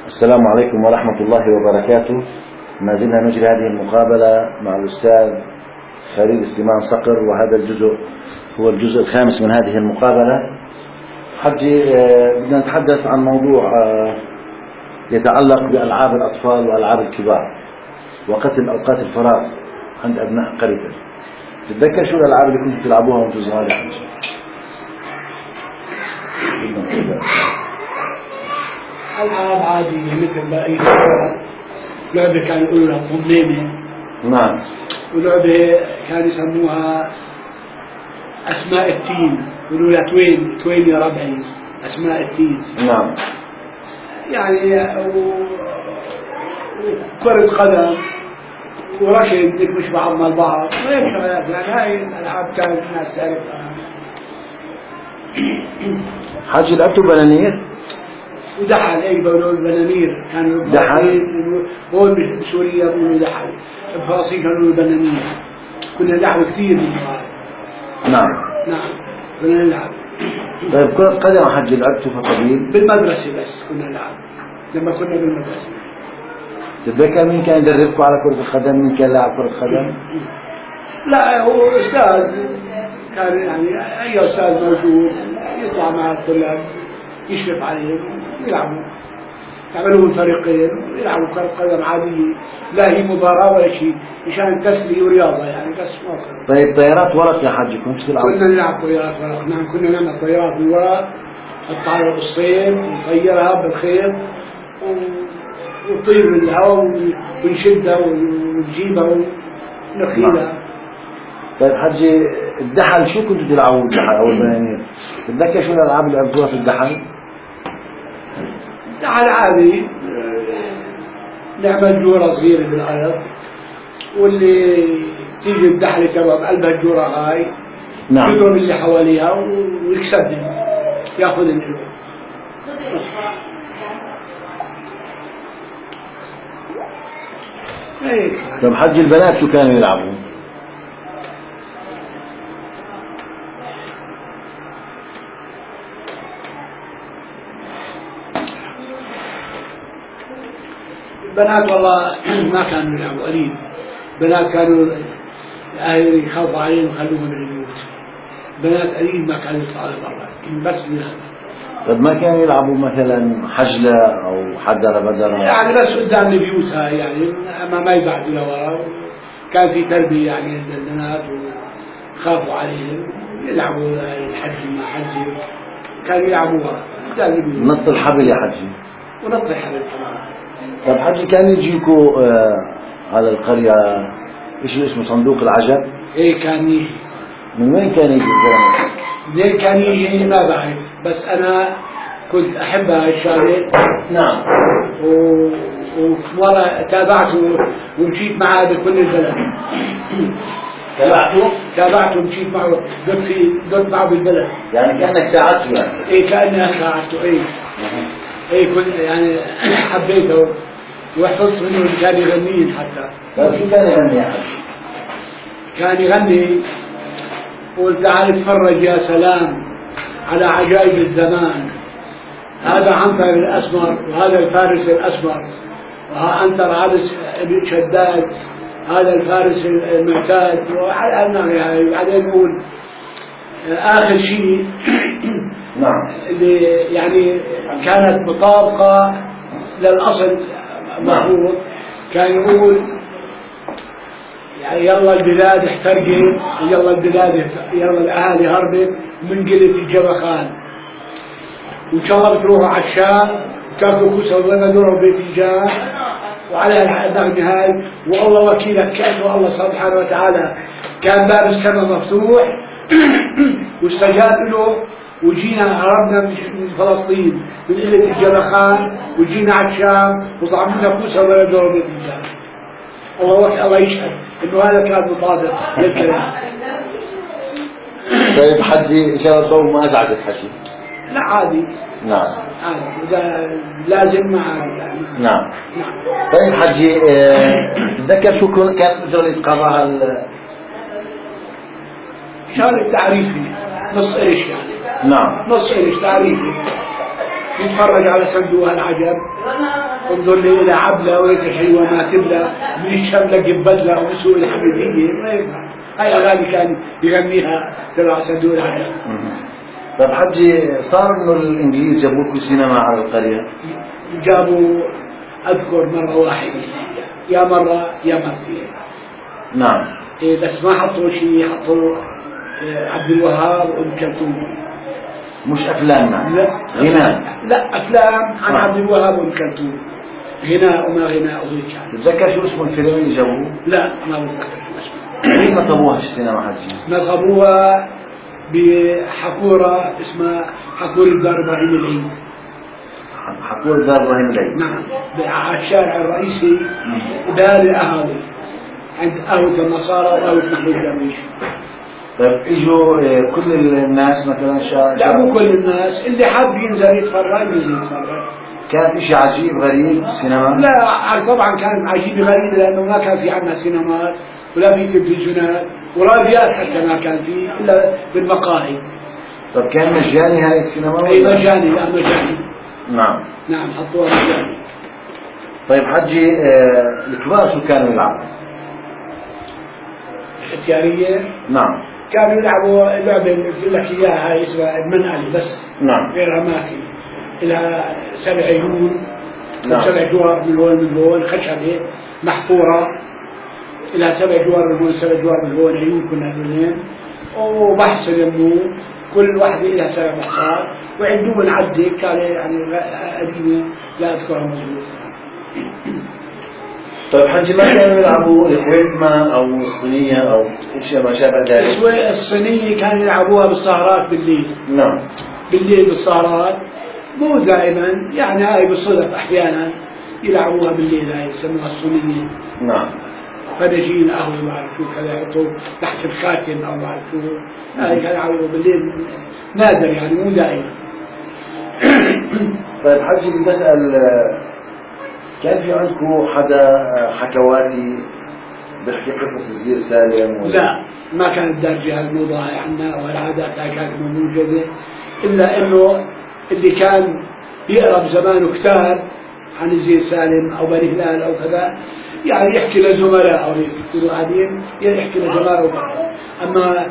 السلام عليكم ورحمة الله وبركاته. ما زلنا نجري هذه المقابلة مع الأستاذ خليل سليمان صقر، وهذا الجزء هو الجزء الخامس من هذه المقابلة. حجي بدنا نتحدث عن موضوع يتعلق بألعاب الأطفال وألعاب الكبار وقتل أوقات الفراغ عند أبناء قريتك. تتذكر شو الألعاب اللي كنتوا تلعبوها وأنتم صغار يا حجي؟ ألعاب عادية مثل أي لعبة كانوا يقولوا لها طميمة. نعم. ولعبة كانوا يسموها أسماء التين، يقولوا لها توين يا ربعي، أسماء التين. نعم. يعني وكرة قدم ورشد نكمش بعضنا البعض وهيك شغلات. يعني هاي الألعاب كانت الناس تعرفها. حجي لعبتوا بلانير؟ ودحل اي بيقولوا البنانير، كانوا دحل هون بسوريا بيقولوا دحل، بفلسطين كانوا البنانير. كنا نلعب كثير من هذا. نعم كنا نلعب. طيب كرة قدم حجي لعبتوا فطويل؟ بالمدرسة بس كنا نلعب لما كنا بالمدرسة. تتذكر مين كان يدربكم على كرة القدم؟ مين كان لاعب كرة قدم؟ لا هو أستاذ كان، يعني أي أستاذ موجود يطلع مع الطلاب يشرف عليهم يلعبوا، يعملوا فريقين ويلعبوا كرة قدم عادية، لا هي مباراة ولا شيء، مشان تسلية ورياضة يعني بس ما كان. طيب طيارات ورق يا حجي كنت تلعبوا؟ كنا نلعب طيارات ورق. نعم كنا نعمل طيارات من ورق، نحطها بالصيف ونطيرها بالخيط وتطير بالهواء ونشدها ونجيبها ونخيلها. طيب حجي الدحل شو كنتوا تلعبوا الدحل أو البنانير؟ تتذكر شو الألعاب اللي لعبتوها في الدحل؟ الدحل عادي، نعمل جورة صغيرة بالأرض واللي تيجي الدحلة تبع قلب الجورة هاي نعم يضرب اللي حواليها ويكسبهم ياخذ الحلو. طيب حجي البنات شو كانوا يلعبوا؟ البنات والله ما كانوا يلعبوا قليل. بنات كانوا الأهل يخافوا عليهم ويخلوهم بالبيوت. بنات قليل ما كانوا يطلعوا برا، بس بنات. طيب ما كانوا يلعبوا مثلا حجلة أو حدرة بدرة؟ يعني بس قدام البيوت هاي، يعني ما يبعدوا لورا. كان في تربية يعني عند البنات وخافوا عليهم يلعبوا الحج ما حج، كانوا يلعبوها قدام البيوت. نط الحبل يا حجي؟ ونط الحبل كمان. طيب حجي كان يجيكوا على القرية شيء اسمه صندوق العجب؟ ايه كان يجي. من وين كان يجي الزلمة؟ منين كان يجي ما بعرف، بس أنا كنت أحب هاي الشغلة. نعم. ومرة تابعته ومشيت معه بكل البلد. تابعته ومشيت معه، قلت معه بالبلد. يعني كأنك ساعدته يعني؟ ايه كأني ساعدته. ايه كنت يعني حبيته وحفظت منه اللي كان يغني حتى. طيب شو كان يغني يا حجي؟ كان يغني قول تعال اتفرج يا سلام على عجائب الزمان، هذا عنتر الأسمر وهذا الفارس الأسمر، وعنتر عبس ابن شداد هذا الفارس المعتاد. وبعدين يقول آخر شيء نعم اللي يعني كانت مطابقة للأصل مفروض، كان يقول يعني يلا البلاد احترقت، يلا الأهالي هربت من قلة الجبخان، وإن شاء الله بتروحوا على الشام تاكلوا كسر ولا دوروا بيت الجاه وعلى النغمة هاي. والله وكيلك كأنه الله سبحانه وتعالى كان باب السماء مفتوح واستجاب له، وجينا هربنا من فلسطين من قلة الجبخان وجينا على الشام وطعمنا كسر ولا دوروا بيت الجاه. الله يشهد انه هذا كان مطابق للكلام. طيب حجي ان شاء الله الصوم ما ازعجك حجي؟ لا عادي. نعم عادي اذا لازم ما عادي يعني. نعم. طيب حجي تتذكر شو كانت شغلة قضاها شغلة تعريفي نص قرش يعني. نعم نص قرش تعريفي يتفرج على صندوق العجب، انظر لي إلى عبلة وليس شيء وما تبلى، من الشملة جبدلة وسوء الحميدية، ما ينفع. هاي أغاني كان يغنيها تبع صندوق العجب. طيب حجي، صار إنه الإنجليز جابوا لكم سينما على القرية؟ جابوا، أذكر مرة واحدة، يا مرة يا مرتين. نعم. بس ما حطوا شيء، حطوا عبد الوهاب وأم كلثوم. مش أفلام؟ نعم. لا غناء؟ لا، أفلام عن عبد الوهاب وأم كلثوم، غناء وما غناء وهيك يعني. تتذكر شو اسمه الفيلم اللي جابوه؟ لا ما بتذكر اسمه. مين نصبوها في السينما حجي؟ نصبوها بحقورة اسمها حقورة دار إبراهيم العيد. حقورة دار إبراهيم العيد؟ نعم، على الشارع الرئيسي دار الأهالي، عند قهوة النصارى وقهوة محمود درويش. طيب اجوا كل الناس مثلا لا مو كل الناس، اللي حاب ينزل يتفرج ينزل يتفرج. كان اشي عجيب غريب السينما؟ لا طبعا كان عجيب غريب، لانه ما كان في عندنا سينمات ولا في تلفزيونات وراديات حتى ما كان في الا بالمقاهي. طب كان مجاني هاي السينما؟ اي مجاني، لا مجاني. نعم حطوها مجاني. طيب حجي، الكبار شو كانوا يلعبوا؟ اختيارية؟ نعم. كانوا يلعبوا اللعبة اللي قلت لك اياها، هاي اسمها المنقلي بس. نعم. غير اماكن، لها 7 عيون. نعم. 7 جوار من هون خشبة محفورة، لها 7 جوار من هون 7 جوار من هون، عيون كنا هذولين، وبحث يمو كل واحدة لها 7 محصات، وعندهم عدة كان يعني قديمة لا أذكرها مظبوط. طيب حجي، ما كانوا يلعبوا الحكمة أو الصينية أو شيء ما شابه ذلك؟ الصينية كانوا يلعبوها بالسهرات بالليل. نعم. بالليل بالسهرات، مو دائما يعني، هاي بالصدف أحيانا يلعبوها بالليل، هاي يسموها الصينية. نعم. فنجين قهوة ما أعرف شو كذا يحطوا تحت الخاتم أو ما أعرف شو، هاي كانوا يلعبوا بالليل، نادر يعني مو دائما. طيب حجي، بدي أسأل، كان في عندكم حدا حكواتي بيحكي قصص الزير سالم؟ لا، ما كانت دارجة هالموضة هاي عنا، والعادات هاي كانت موجودة، إلا إنه اللي كان يقرأ بزمانه كتاب عن الزير سالم أو بني هلال أو كذا، يعني يحكي لزملاء أو يكونوا قاعدين يحكي لزملاء وكذا. أما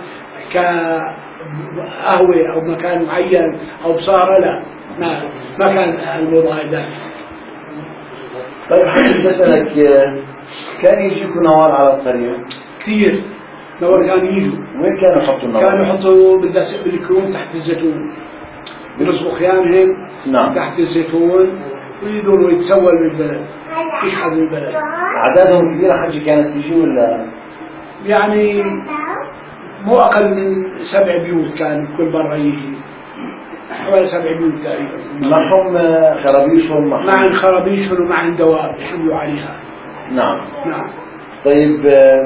كقهوة أو مكان معين أو بصارة لا، ما كان الموضوع هذا. طيب حبيت أسألك، كان يجيكم نوار على القرية؟ كثير نوار كانوا يجوا. وين كانوا يحطوا النوار؟ كانوا يحطوا بالكروم تحت الزيتون، بنصبوا خيامهم. نعم. تحت الزيتون، ويدوروا يتسول بالبلد، يشحذوا البلد. أعدادهم كثيرة حجي كانت تجي ولا؟ يعني مو أقل من 7 بيوت كان كل مرة يجي، حوالي 7 بيوت تقريبا. معهم خرابيشهم؟ معهم خرابيشهم ومعهم دواب يحملوا عليها. نعم. طيب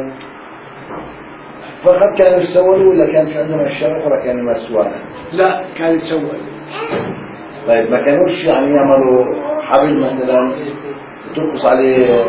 فقط كانوا يتسولوا ولا كان في عندهم أشياء أخرى كانوا يمارسوها؟ لا، كانوا يتسولوا. طيب ما كانوش يعني يعملوا حبل مثلا ترقص عليه؟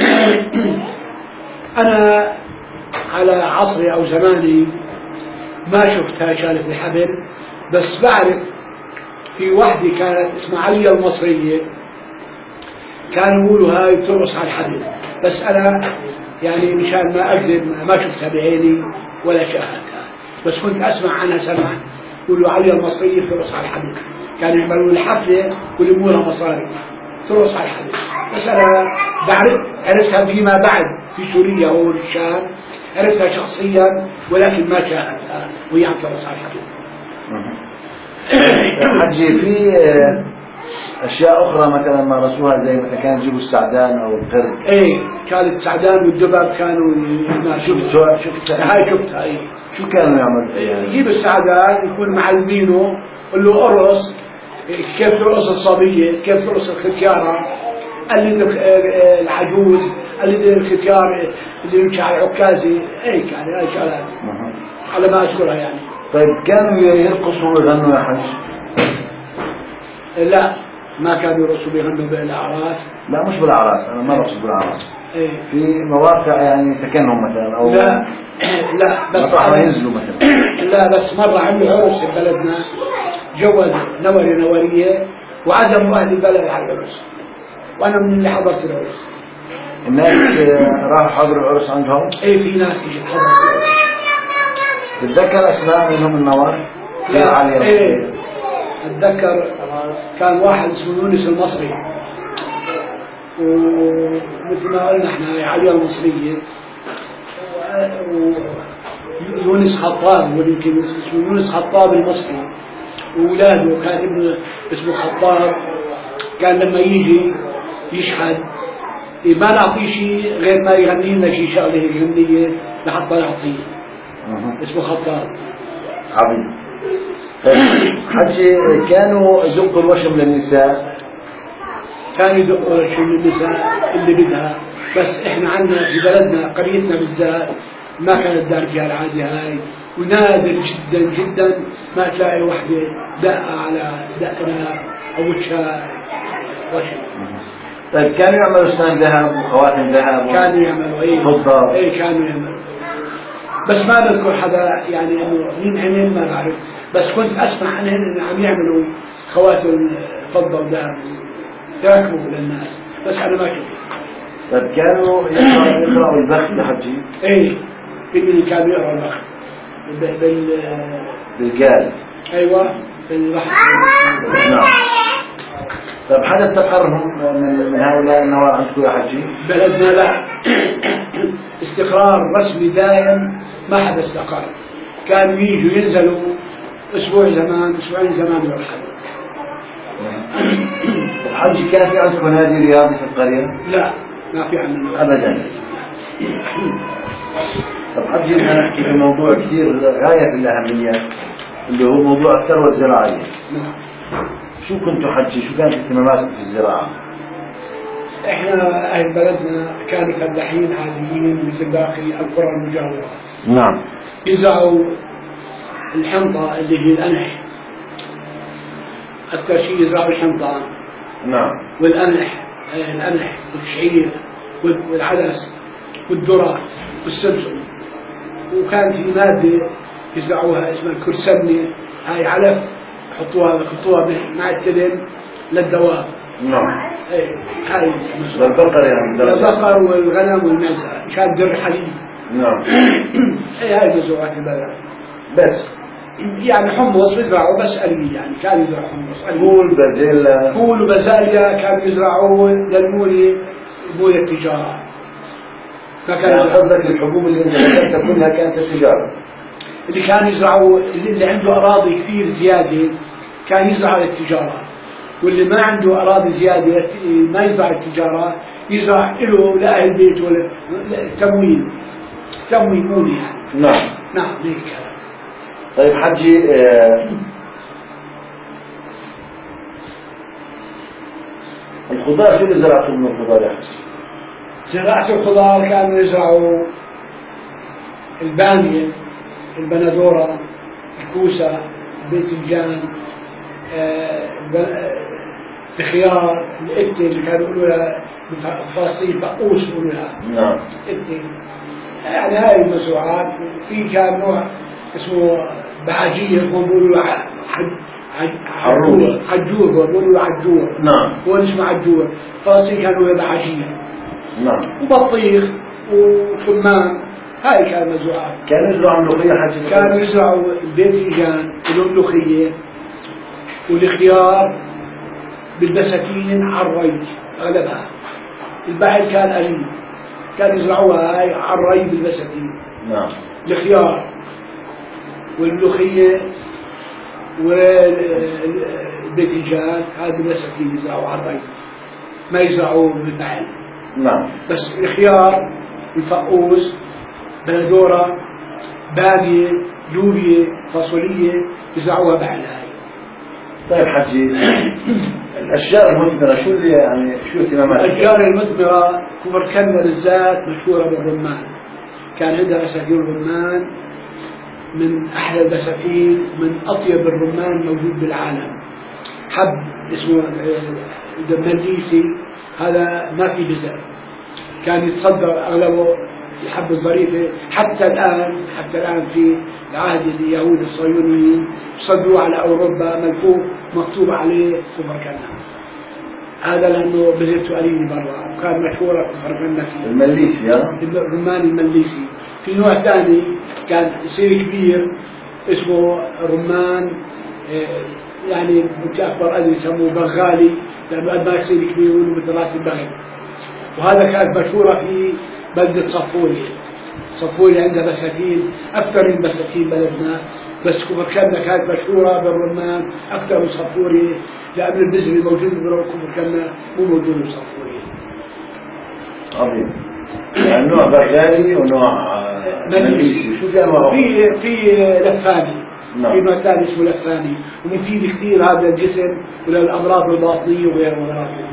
أنا على عصري أو زماني ما شفتها شالت الحبل، بس بعرف في وحدة كانت اسمها عليا المصرية، كانوا يقولوا هاي بترقص على الحبل، بس أنا يعني مشان ما أكذب ما شفتها بعيني ولا شاهدتها، بس كنت أسمع عنها سمعا، يقولوا عليا المصرية بترقص على الحبل، كانوا يعملوا الحفلة ويلموا مصاري ترقص على الحبل، بس أنا عرفتها فيما بعد في سوريا والشام، عرفتها شخصيا ولكن ما شاهدتها وهي عم ترقص على الحبل. حجي، في أشياء أخرى مثلا مارسوها زي مثلا كانوا يجيبوا السعدان أو القرد؟ إيه، كانت السعدان والدباب كانوا شفتها. إيه. شو كانوا يعملوا؟ يجيب السعدان يكون معلمينه، قل له ارقص، كيف ترقص الصبية، كيف ترقص الختيارة، قلد العجوز، قلد الختيار اللي يمشي على العكازي، هيك يعني هاي شغلات على ما أذكرها يعني. طيب كانوا يرقصوا ويغنوا يا حج؟ لا، ما كانوا يرقصوا بيغنوا بالأعراس. لا مش بالأعراس، أنا ما رقصوا بالأعراس. إيه. في مواقع يعني سكنهم مثلا أو لا بس مطرح ينزلوا مثلا. لا بس مرة عملوا عرس ببلدنا، جوز نورية وعزموا أهل البلد على العرس، وأنا من اللي حضرت العرس. الناس راحوا حضروا العرس عندهم؟ إيه في ناس حضرت العرس. تتذكر أسماء منهم النوار؟ لا إيه أتذكر كان واحد اسمه يونس المصري، ومثل ما قلنا احنا عليا المصرية، ويونس خطاب، ويمكن اسمه يونس خطاب المصري، وأولاده كان ابنه اسمه خطاب، كان لما يجي يشحد ما نعطيه شيء غير ما يغني لنا شيء شغله يغنيه لحتى يعطيه، اسمه خطاب. عظيم. حجي كانوا يدقوا الوشم للنساء؟ كانوا يدقوا الوشم للنساء اللي بدها، بس احنا عندنا في بلدنا قريتنا بالذات ما كانت دار فيها العادة هاي، ونادر جدا جدا ما تلاقي وحدة دقة على دقنا أو وجهها وشم. طيب كانوا يعملوا اسنان ذهب وخواتم ذهب؟ كانوا يعملوا فضة؟ ايه كانوا يعملوا، بس ما بذكر حدا يعني انه مين عمل ما بعرف، بس كنت اسمع عنهم انه عم يعملوا خواتم فضة وذهب يركبوا للناس، بس انا ما شفت. طيب كانوا يقرأوا البخت لحجي؟ ايه اللي كانوا يقرأوا البخت بالقال؟ ايوه بالبحث. نعم. طيب حدا استقرهم من هؤلاء النوار عندكم يا حجي؟ بلدنا لا استقرار رسمي دائم ما حدا استقر، كانوا يجوا ينزلوا اسبوع زمان اسبوعين زمان يرحلوا. حجي كان في عندكم نادي رياضي في القرية؟ لا ما في عندنا ابدا. طب حجي بدنا نحكي في موضوع كثير غاية في الأهمية اللي هو موضوع الثروة الزراعية. نعم. شو كنتوا حجي؟ شو كانت اهتماماتكم في الزراعة؟ احنا اهل بلدنا كانوا فلاحين عاديين مثل باقي القرى المجاورة. نعم. يزرعوا الحنطة اللي هي القمح، أكثر شيء يزرعوا الحنطة. نعم. والقمح والشعير والعدس والذرة والسمسم، وكان في مادة يزرعوها اسمها الكرسبنة، هاي علف يحطوها مع التلم للدواب. نعم. ايه هاي للبقر يعني؟ للبقر والغنم والمعزة مشان در حليب. نعم. ايه هاي مزروعات البلد. بس يعني حمص بيزرعوا بس قليل، يعني كان يزرع حمص قليل. فول بازيلا؟ فول وبازاليا كانوا يزرعوه للمولي، مولي التجارة. فكان قصدك الحبوب اللي انت ذكرتها كلها كانت التجارة؟ اللي كانوا يزرعوا اللي عنده أراضي كثير زيادة كان يزرع للتجارة، واللي ما عنده أراضي زيادة ما يزرع التجارة، يزرع له لأهل البيت ولا تموين مولي يعني. نعم. نعم هيك. طيب حجي الخضار شو اللي زرعتوا من الخضار يا حجي؟ زراعة الخضار كانوا يزرعوا البامية، البندورة، الكوسة، الباذنجان، الخيار، القتة اللي كانوا يقولوا لها بالفلسطين بقوس يقولوا لها. نعم. قتة. يعني هاي المزروعات. في كان نوع اسمه بعاجية هم بيقولوا عجور بيقولوا عجور. نعم. هو اسمه عجور، فلسطين كانوا بعاجية. نعم. وبطيخ وثمان، هاي كانت مزروعات. كانوا يزرعوا ملوخية حجي؟ كانوا يزرعوا الباذنجان والملوخية والخيار بالبساتين على الري أغلبها، البحر كان قليل، كانوا يزرعوها هاي على الري بالبساتين. نعم. الخيار والملوخية والباذنجان هذا بالبساتين يزرعوا على الري، ما يزرعوه بالبحر. نعم. بس الخيار الفقوس بندورة بامية لوبيا فاصولية يزرعوها بعلها. طيب حجي الأشجار المثمرة شو اللي يعني شو اهتماماتها؟ الأشجار المثمرة كوبركنا بالذات مشهورة بالرمان، كان عندها بساتين الرمان من أحلى البساتين، من أطيب الرمان موجود بالعالم. حب اسمه دمليسي هذا ما في بزر، كان يتصدر أغلبه الحب الظريفة. حتى الآن في العهد اليهود الصهيونيين صدوا على أوروبا مكتوب عليه كفركنا. هذا لأنه بذلت أليني برا وكان مشهورة كفركنا فيه المليسي الرمان المليسي. في نوع ثاني كان يصير كبير اسمه رمان يعني أكبر أدري يسموه بغالي لأنه قد ما يصير كبير يقولوا مثل راس البغل. وهذا كانت مشهورة في بلدة صفوري. صفوري عندها بساتين أكثر من بساتين بلدنا، بس كفركنا كانت مشهورة بالرمان أكثر من صفوري لأن البزر الموجود بكفركنا مو موجود بصفوري. عظيم. يعني نوع بغالي ونوع مليسي. شو في أنواع؟ في لفاني. في نوع ثاني اسمه لفاني ومفيد كثير هذا الجسم وللأمراض الباطنية وغير أمراضه.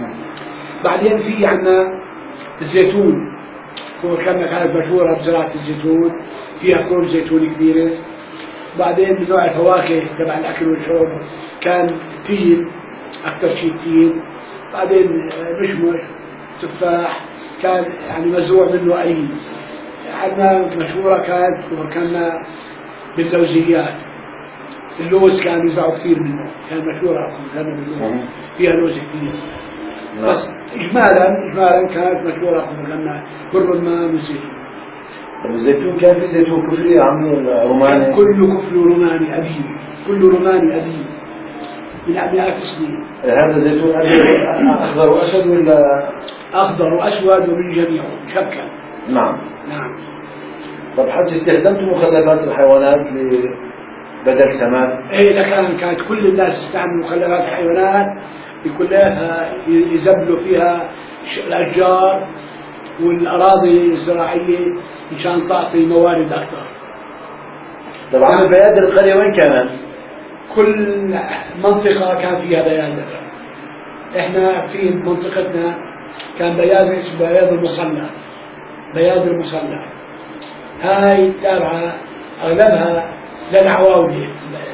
بعدين في عندنا الزيتون. كانت مشهورة بزراعة الزيتون، فيها كل زيتون كثيرة. بعدين من نوع الفواكه تبع الأكل والشرب كان تين، أكثر شيء تين. بعدين مشمش، تفاح، كان يعني مزروع منه أين. عندنا مشهورة كانت باللوزيات. اللوز كان يزرعوا كثير منه، كان مشهورة كان باللوز، فيها لوز كثير. بس إجمالا كانت مشهورة بالرمان والزيتون. الزيتون كان في زيتون كفري عملوا روماني؟ كله كفر روماني قديم، كله روماني قديم من مئات السنين. هذا زيتون أخضر وأسود ولا؟ أخضر وأسود ومن جميعه شكل. نعم. طب حج استخدمت مخلفات الحيوانات بدل سماد؟ إيه كانت كل الناس تستعمل مخلفات الحيوانات كلها يزبلوا فيها الأشجار والأراضي الزراعية مشان تعطي موارد أكثر. طبعا بيادر القرية وين كانت؟ كل منطقة كان فيها بيادر. إحنا في منطقتنا كان بيادر اسمه بيادر المصلى. هاي تابعة أغلبها للعواودي.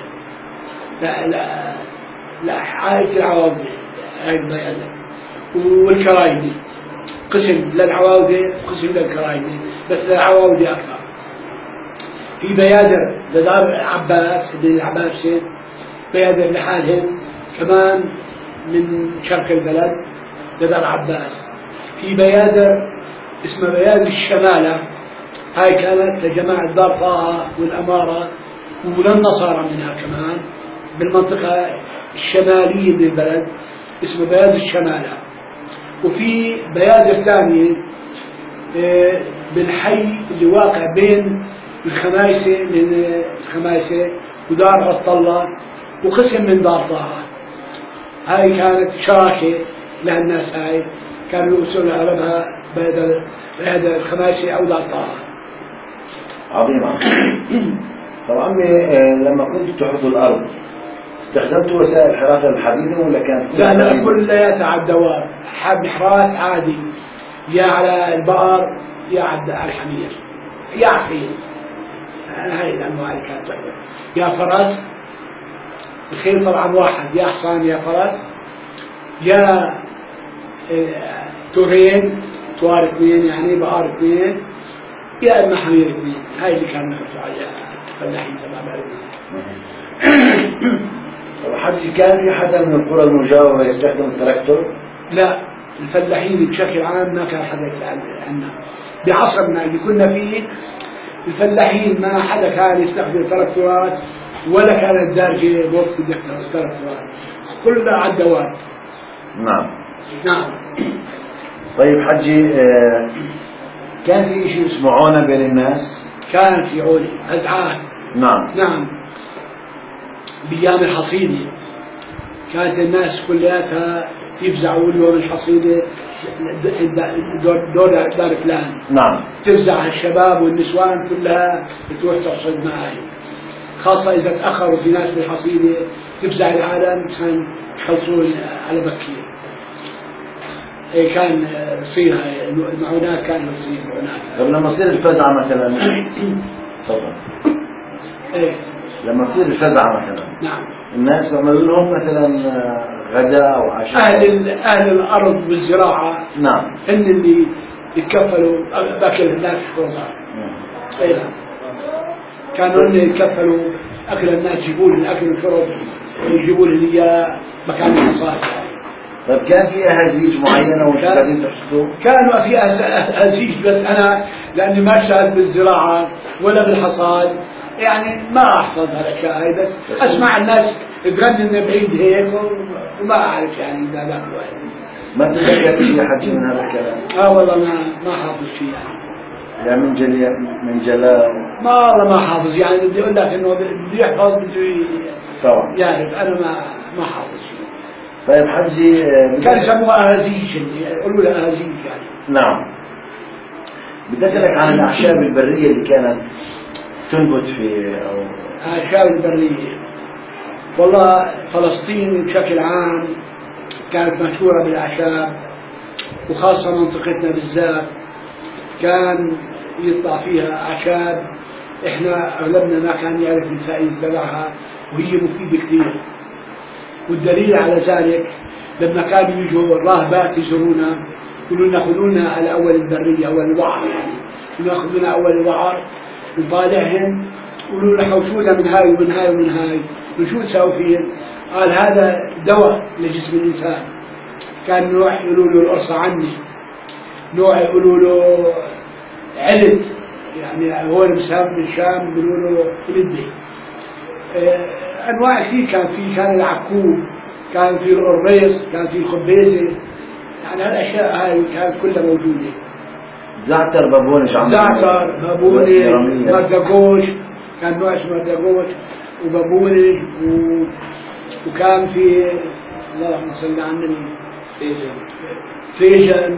لا عائلة العواودي هاي البيادر والكرايمي. قسم للعواودي وقسم للكرايمي، بس للعواودي أكثر. في بيادر لدار عباس بن العباسي، بيادر لحالهم كمان من شرق البلد لدار عباس. في بيادر اسمها بيادر الشمالة، هاي كانت لجماعة دار طه والأمارة وللنصارى منها كمان بالمنطقة الشمالية من البلد اسمها بيادر الشمالة. وفي بيادر ثانية بالحي اللي واقع بين الخمايسة ودار عطلة وقسم من دار طه. هاي كانت شراكة للناس، هاي كانوا يوصلوا أغلبها بهذا الخمايسة أو دار طه. عظيم. طب عمي لما كنت تحرث الأرض استخدمت وسائل الحراثة الحديثة ولا كانت؟ لا كلها على الدواب. حراث عادي، يا على البقر يا على الحمير يا خيل. هاي الأنواع اللي كانت يا فرس. الخيل طبعا واحد، يا حصان يا فرس، يا تورين توار اثنين يعني بقر اثنين، يا إما حمير اثنين. هاي اللي كان نحرث عليها الفلاحين تبع بلدنا. حتى كان في حدا من القرى المجاورة يستخدم التراكتور؟ لا، الفلاحين بشكل عام ما كان حدا يسأل عنا. بعصرنا اللي كنا فيه الفلاحين ما حدا كان يستخدم تراكتورات ولا كانت دارجة بوقت التراكتورات، كلها على الدواب. نعم. طيب حجي كان في شيء اسمه عونة بين الناس؟ كان في عونة أزعاج. نعم. بأيام الحصيدة كانت الناس كلها يفزعوا اليوم الحصيدة دار فلان. نعم. تفزع الشباب والنسوان كلها تروح تحصد معاي، خاصة إذا تأخروا في ناس بالحصيدة تفزع العالم عشان يخلصون على بكير. كان يصير المعونات كانوا يصير معونات. طب لما تصير الفزعة مثلا تفضل. لما تصير الفزعة مثلا نعم الناس بيعملوا لهم مثلا غداء أو عشاء. أهل الأرض والزراعة نعم هن اللي يتكفلوا بأكل الناس شربها. كانوا يتكفلوا أكل الناس، يجيبوا لهم الأكل والشرب ويجيبوا لهم إياه مكان الحصاد. طيب كان في أهازيج معينة وانتم قاعدين تحصدوا؟ كانوا في أهازيج، بس أنا لأني ما اشتغلت بالزراعة ولا بالحصاد يعني ما أحفظ هالأشياء هاي، بس أسمع الناس تغني من بعيد هيك وما أعرف يعني إذا ذاك الواحد. ما تتذكر شيء حكي من هذا الكلام؟ والله ما حافظ شيء يعني من جلاء ما والله ما حافظ، يعني بدي أقول لك إنه بده يحفظ بده طبعا يعرف، أنا ما حافظ شيء. طيب حجي كان يسموها أهازيج، يقولوا لها أهازيج يعني. نعم. بدي أسألك عن الأعشاب البرية اللي كانت تنبت في أو الأعشاب البرية. والله فلسطين بشكل عام كانت مشهورة بالأعشاب، وخاصة منطقتنا بالذات كان يطلع فيها أعشاب إحنا أغلبنا ما كان يعرف الفائدة تبعها، وهي مفيدة كثير. والدليل على ذلك لما كانوا يجوا الراهبات يزورونا يقولوا لنا خذونا على أول البرية، أول الوعر يعني، ياخذونا أول الوعر نطالعهم، يقولوا لنا حوشونا من هاي ومن هاي ومن هاي، شو نسوي فيه؟ قال هذا دواء لجسم الإنسان. كان نوع يقولوا له القرصة عني، نوع يقولوا له علد، يعني هو بسام بالشام بيقولوا له فلدي. أنواع كثير كان العكوب، كان في الريس، كان في الخبيزة، يعني هالأشياء هاي كانت كلها موجودة. زعتر بابونج، زعتر بابونج مردقوش، كان نوع اسمه مردقوش وبابونج وكان في اللهم صل على النبي فيجن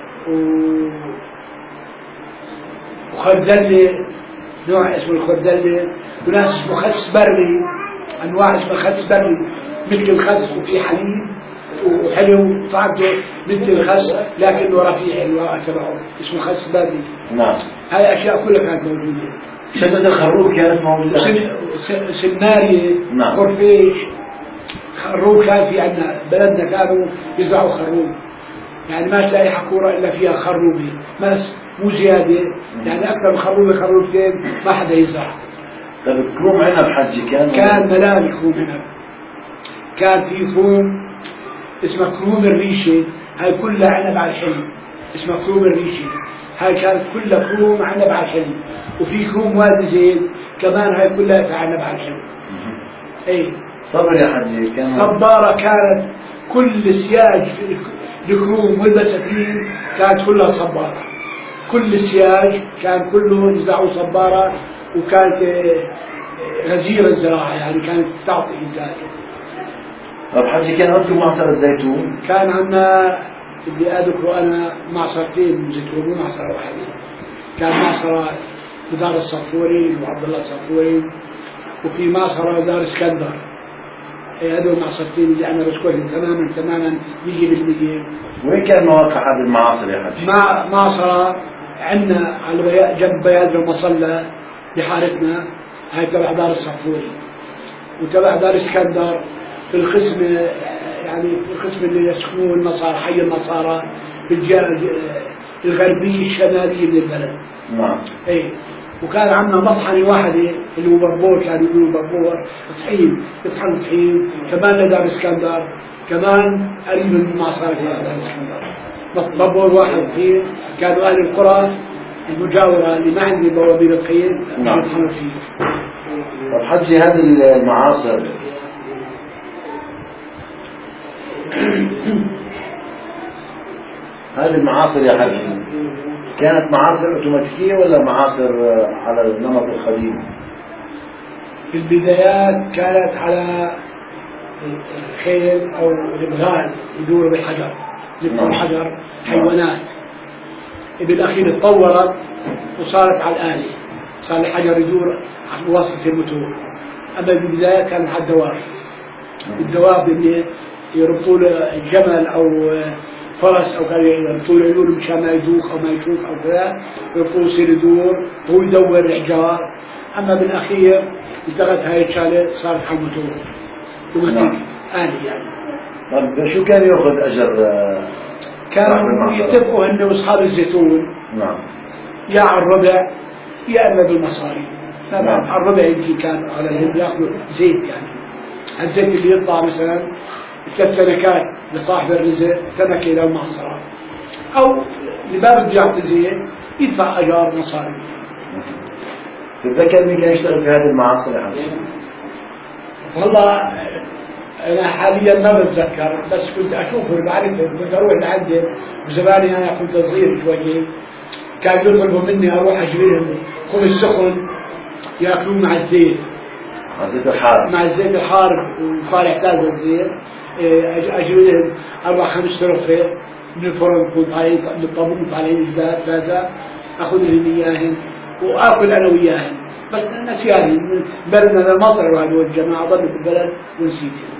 وخردلة، نوع اسمه الخردلة، وناس اسمه خس بري، أنواع اسمه خس بري مثل الخس وفي حليب وحلو طعمته مثل الخس لكنه رفيع الواقع تبعه اسمه خس بري. نعم. هاي أشياء كلها كانت موجودة. شجرة الخروب كانت موجودة. سنارية. نعم. خرفيش. خروب كان في عندنا بلدنا كانوا يزرعوا خروب، يعني ما تلاقي حكورة إلا فيها خروبة بس مو زيادة، يعني أكثر من خروبة خروبتين ما حدا يزرع. طيب كروم عنب حجي كان ملان كروم عنب، كان في كروم اسمه كروم الريشة، هاي كلها عنب على الحلم، اسمه كروم الريشة، هاي كانت كلها كروم عنب على الحلم. وفي كروم وادي زين كمان، هاي كلها عنب على الحلم. اي صبر يا حجي كان صبارة، كانت كل سياج الكروم والبساتين كانت كلها صبارة، كل السياج كان كله يزرعوا صبارة، وكانت غزيرة الزراعة يعني كانت تعطي إنتاج. طب حجي كان عندكم معصرة زيتون؟ كان عندنا بدي أذكر أنا معصرتين زيتون مو معصرة واحدة، كان معصرة بدار الصفوري وعبد الله الصفوري، وفي معصرة دار اسكندر. هذول معصرتين اللي أنا بذكرهم تماما 100%. وين كان مواقع هذه المعاصر يا حجي؟ معصرة عندنا على جنب بيادر المصلى بحارتنا، هاي تبع دار الصفوري، وتبع دار اسكندر في القسم يعني في القسم اللي يسكنوه النصارى، حي النصارى في الجهة الغربية الشمالية من البلد. نعم. اي وكان عندنا مطحنة واحدة اللي هو بربور، كانوا يقولوا بربور طحين، يطحن طحين كمان لدار اسكندر، كمان قريب من معصرة دار اسكندر. بربور واحد طحين، كانوا أهل القرى المجاورة اللي ما عندي بوابير طحين يطحنوا فيه. طب حجي هذه المعاصر هذه المعاصر يا حجي كانت معاصر اوتوماتيكية ولا معاصر على النمط القديم؟ في البدايات كانت على الخيل او الابغال يدوروا بالحجر، يبقوا الحجر حيوانات. بالاخير تطورت وصارت على الآلة، صار الحجر يدور على واسطة الموتور. اما بالبداية كان على الدواب، الدواب اللي يربطوا له الجمل او فرس او كانوا يربطوا له عيون مشان ما يدوخ او ما يشوف او كذا، يربطوا يصير يدور وهو يدور الحجار. اما بالاخير التغت هاي الشغله صارت على الموتور اوتوماتيك آلي يعني. طيب شو كان ياخذ اجر؟ كانوا يتفقوا هن واصحاب الزيتون نعم يا على الربع يا اما بالمصاري، الربع يمكن كان على الهند ياخذوا زيت يعني. الزيت اللي يطلع مثلا 3 تنكات لصاحب الرزق، تنكة لو معصرة، أو لباب بده زيت يدفع أجار مصاري. تتذكر مين كان يشتغل في هذه المعاصر يا حبيبي؟ والله أنا حاليا ما بتذكر، بس كنت أشوفه بعرفه، كنت أروح لعنده بزماني. أنا كنت صغير شوي، كان يطلبوا مني أروح أجريهم خبز سخن يأكلوه مع الزيت، مع الزيت الحار، مع الزيت الحار وصار يحتاج الزيت. أجري لهم 4-5 رغفة من الفرن، يكون طالعين من الطابون طالعين جداد بازا، أخذ لهم إياهم وآكل أنا وياهم. بس نسياني بلدنا المطر وهذول الجماعة ضلوا في البلد ونسيتهم.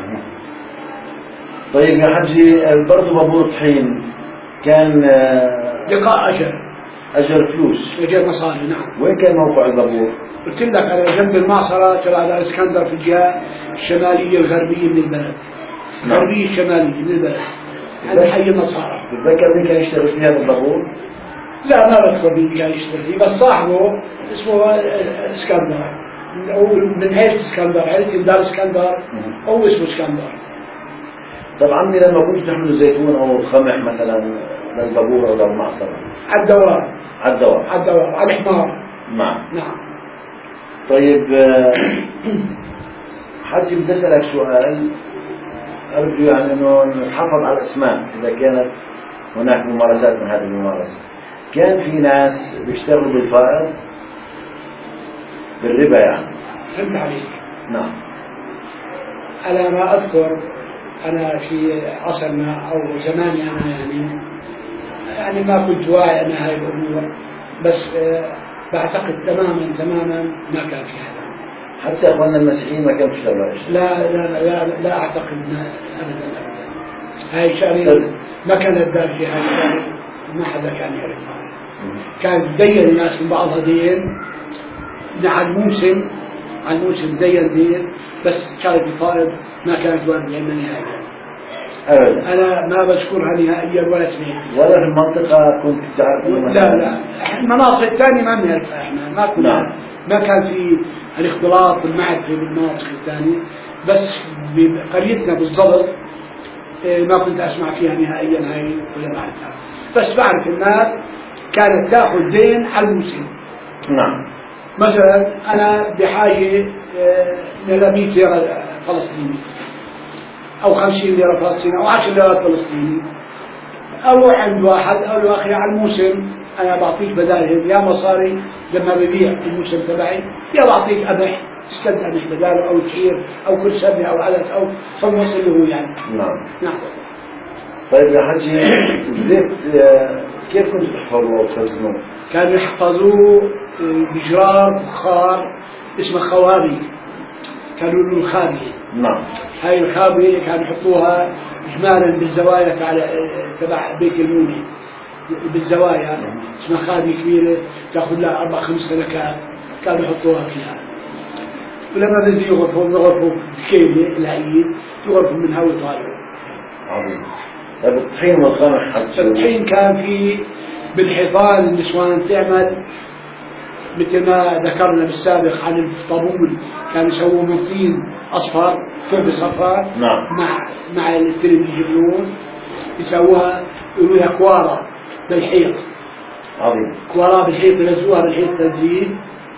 طيب يا حجي، برضه بابور طحين كان لقاء أجر فلوس، أجر مصاري. نعم. وين كان موقع البابور؟ قلت لك على جنب المعصرة تبع الإسكندر في الجهة الشمالية الغربية من البلد. الغربية الشمالية من البلد، هذا حي النصارى. تتذكر مين كان يشتغل في هذا البابور؟ لا ما بذكر مين كان يشتغل فيه، بس صاحبه اسمه اسكندر، من عيلة اسكندر، عيلة دار اسكندر، هو اسمه اسكندر. طب عمي، لما كنت تحمل الزيتون أو القمح مثلا للبابور أو للمعصرة؟ على الدوام. على الدوام. على الدوام، على الحمار. نعم. طيب حجي، بدي أسألك سؤال، أرجو يعني أنه نحافظ على الأسماء إذا كانت هناك ممارسات من هذه الممارسة. كان في ناس بيشتغلوا بالفائض بالربا يعني. فهمت عليك. نعم. أنا ما أذكر، أنا في عصرنا أو زماني أنا يعني ما كنت واعي أن هاي الأمور، بس بعتقد تماما ما كان في هذا. حتى أخواننا المسيحيين ما كانوا يشتغلوا؟ لا أعتقد أبدا. هاي شغلة ما كانت دار في هاي الشغلة، ما حدا كان يعرفها. كان دين الناس من بعضها دين على الموسم دين، بس كانت الفائض ما كانت واردة عندنا نهائيا أبدا. أنا ما بذكرها نهائيا ولا سمعت. ولا في المنطقة كنت تعرف؟ لا المناطق الثانية ما بنعرفها احنا، ما كنا ما كان في الاختلاط المعرفة بالمناطق الثانية، بس بقريتنا بالضبط ما كنت أسمع فيها نهائيا هاي ولا بعرفها. بس بعرف الناس كانت تأخذ دين على الموسم. نعم. مثلا أنا بحاجة إلى 100 ليرة فلسطيني أو 50 ليرة فلسطيني أو 10 ليرات فلسطيني، أروح عند واحد أقول له أخي على الموسم أنا بعطيك بدالهم يا مصاري لما ببيع الموسم تبعي، يا بعطيك قمح تستد قمح بداله أو شعير أو كل سنة أو عدس أو فموصل له يعني. نعم. طيب يا حجي، الزيت كيف كنتوا تحفظوه أو تخزنوه؟ كانوا يحفظوه بجرار فخار اسمه خوابي، كانوا له الخابية. نعم. هاي الخابية كانوا يحطوها إجمالا بالزوايا تبع بيت الموني، بالزوايا اسمها خابية كبيرة تأخذ لها 4-5 سنكات، كانوا يحطوها فيها. ولما بدي يغرفوا كيلة العيد يغرفوا منها ويطالعوا. عظيم. طيب الطحين والقمح الطحين كان في بالحيطان النسوان تعمل مثل ما ذكرنا بالسابق عن الطابون، كانوا يسووا من طين أصفر ثوب صفراء. نعم. مع الترم يجيبون يسووها يقولوا لها كوارا بالحيط. عظيم. كوارا بالحيط يلزقوها بالحيط تلزيق،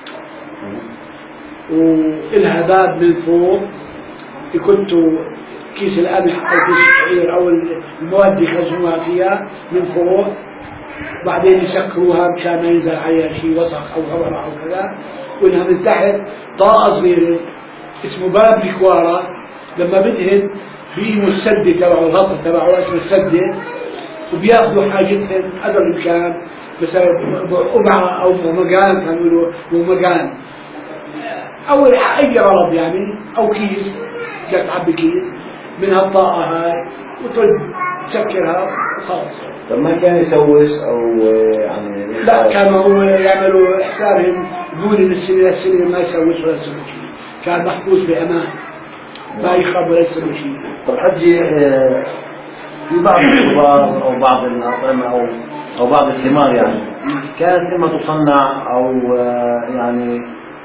وإلها باب من فوق يكتوا كيس القمح أو كيس الشعير أو المواد يخزنوها فيها من فوق، بعدين يسكروها مشان ما ينزل عليها شيء وسخ أو غبرة أو كذا، وإنها من تحت طاقة صغيرة اسمه باب الكوارا. لما بدهن في مسدة تبعه، الغطا تبعه اسمه السدة، وبياخذوا حاجتهم قدر الإمكان، مثلا أبعة أو مغان كانوا يقولوا مغان أو أي غرض يعني، أو كيس بدك تعبي كيس من هالطاقة هاي وترد تسكرها وخلاص. طب ما كان يسوس أو يعني؟ لا، كانوا يعملوا حسابهم يقولوا للسنة ما يسوس ولا يسوي شيء، كان محفوظ بأمان ما يخرب ولا يسوي شيء. طب حجي، في بعض الخضار أو بعض الأطعمة أو بعض الثمار يعني كانت إما تصنع أو يعني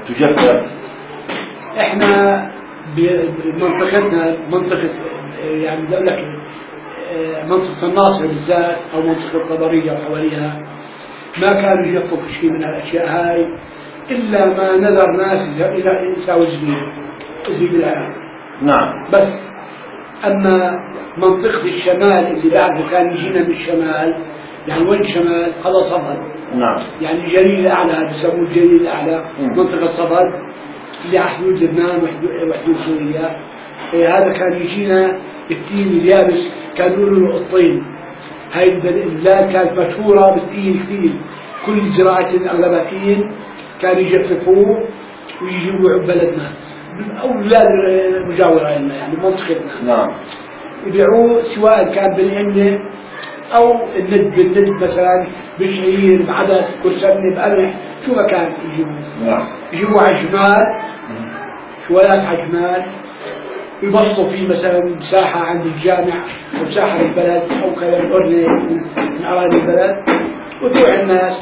تجفف؟ احنا بمنطقتنا منطقة يعني بدي اقول لك منطقة الناصر بالذات او منطقة الطبرية وحواليها ما كانوا يجففوا شيء من الاشياء هاي الا ما نذر ناس الى يساوي زي بالعراق. نعم. بس اما منطقة الشمال اللي بعده كان يجينا من الشمال، يعني وين الشمال؟ هذا صفد. نعم. يعني الجليل الاعلى بسموه الجليل الاعلى، منطقة صفد اللي على حدود لبنان وحدود سوريا. هذا كان يجينا التين اليابس كانوا يقولوا له الطين. هاي البلاد كانت مشهورة بالتين كثير، كل زراعة الأغلباتين كانوا يجففوه ويجيبوا بلدنا أو بلاد مجاورة لنا يعني منطقتنا. نعم. يبيعوه سواء كان بالعنب أو الند بالند مثلا بشعير بعدس كرسنة بقرح شو ما كان يجيبوه. نعم. يجيبوا عجمال شويات عجمال يبسطوا فيه مثلا مساحة عند الجامع أو مساحة بالبلد أو كذا قرية من أراضي البلد، وتروح الناس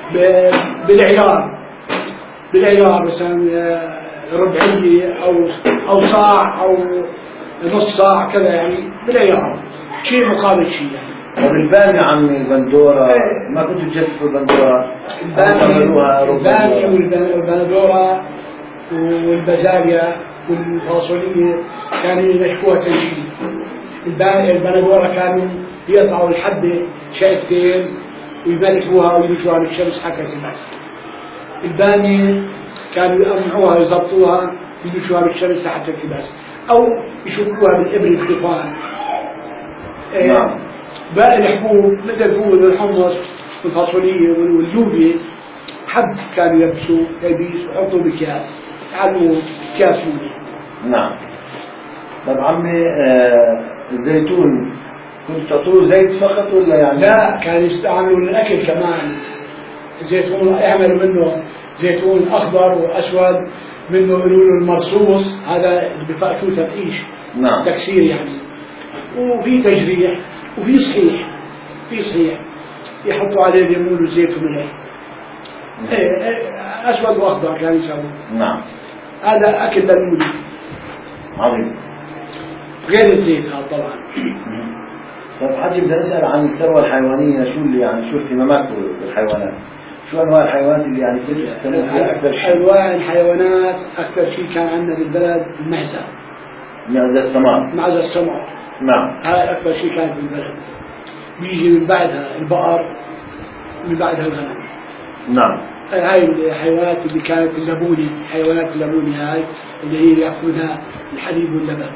بالعيار مثلا ربعية أو صاع أو نص صاع كذا يعني بالعيار شيء مقابل شيء يعني. طب البامي عمي البندورة ما كنتوا تجففوا البندورة؟ البامي والبندورة والبازاليا والفاصولية كانوا ينشفوها تنشيف. البندورة كانوا يقطعوا الحبة شقفتين ويبلكوها ويرجوها بالشمس حتى تنبس. البامية كانوا يقمعوها ويضبطوها ويرجوها بالشمس حتى تنبس أو يشكوها بالإبر بخفان. نعم. باقي الحبوب مثل الفول والحمص والفاصولية واللوبيا حب كانوا يلبسوا تلبيس ويحطوا بكياس يعلموا كاسوني. نعم. طب عمي الزيتون كنت تعطوه زيت فقط ولا يعني؟ لا، كانوا يستعملوا للأكل كمان زيتون، يعملوا منه زيتون أخضر وأسود، منه يقولوا له المرصوص، هذا اللي بفأتوه تفتيش. نعم. تكسير يعني، وفي تجريح وفي صحيح، في صحيح يحطوا عليه ليمون وزيت وملح. أسود وأخضر كانوا يسووا. نعم. هذا أكل للمولي. عظيم. غير الزيت هذا طبعا. طب حاجة بدي أسأل عن الثروة الحيوانية، شو اللي يعني شو اهتماماتكم بالحيوانات؟ شو أنواع الحيوانات اللي يعني تهتموا فيها أكثر شيء؟ أنواع الحيوانات أكثر شيء كان عندنا بالبلد المعزة. معزة السمار. معزة السمار. نعم. هاي أكثر شيء كان بالبلد. بيجي من بعدها البقر، من بعدها الغنم. نعم. هاي الحيوانات اللي كانت اللبوني، حيوانات اللبوني هاي اللي هي يأكلونها الحليب واللبن.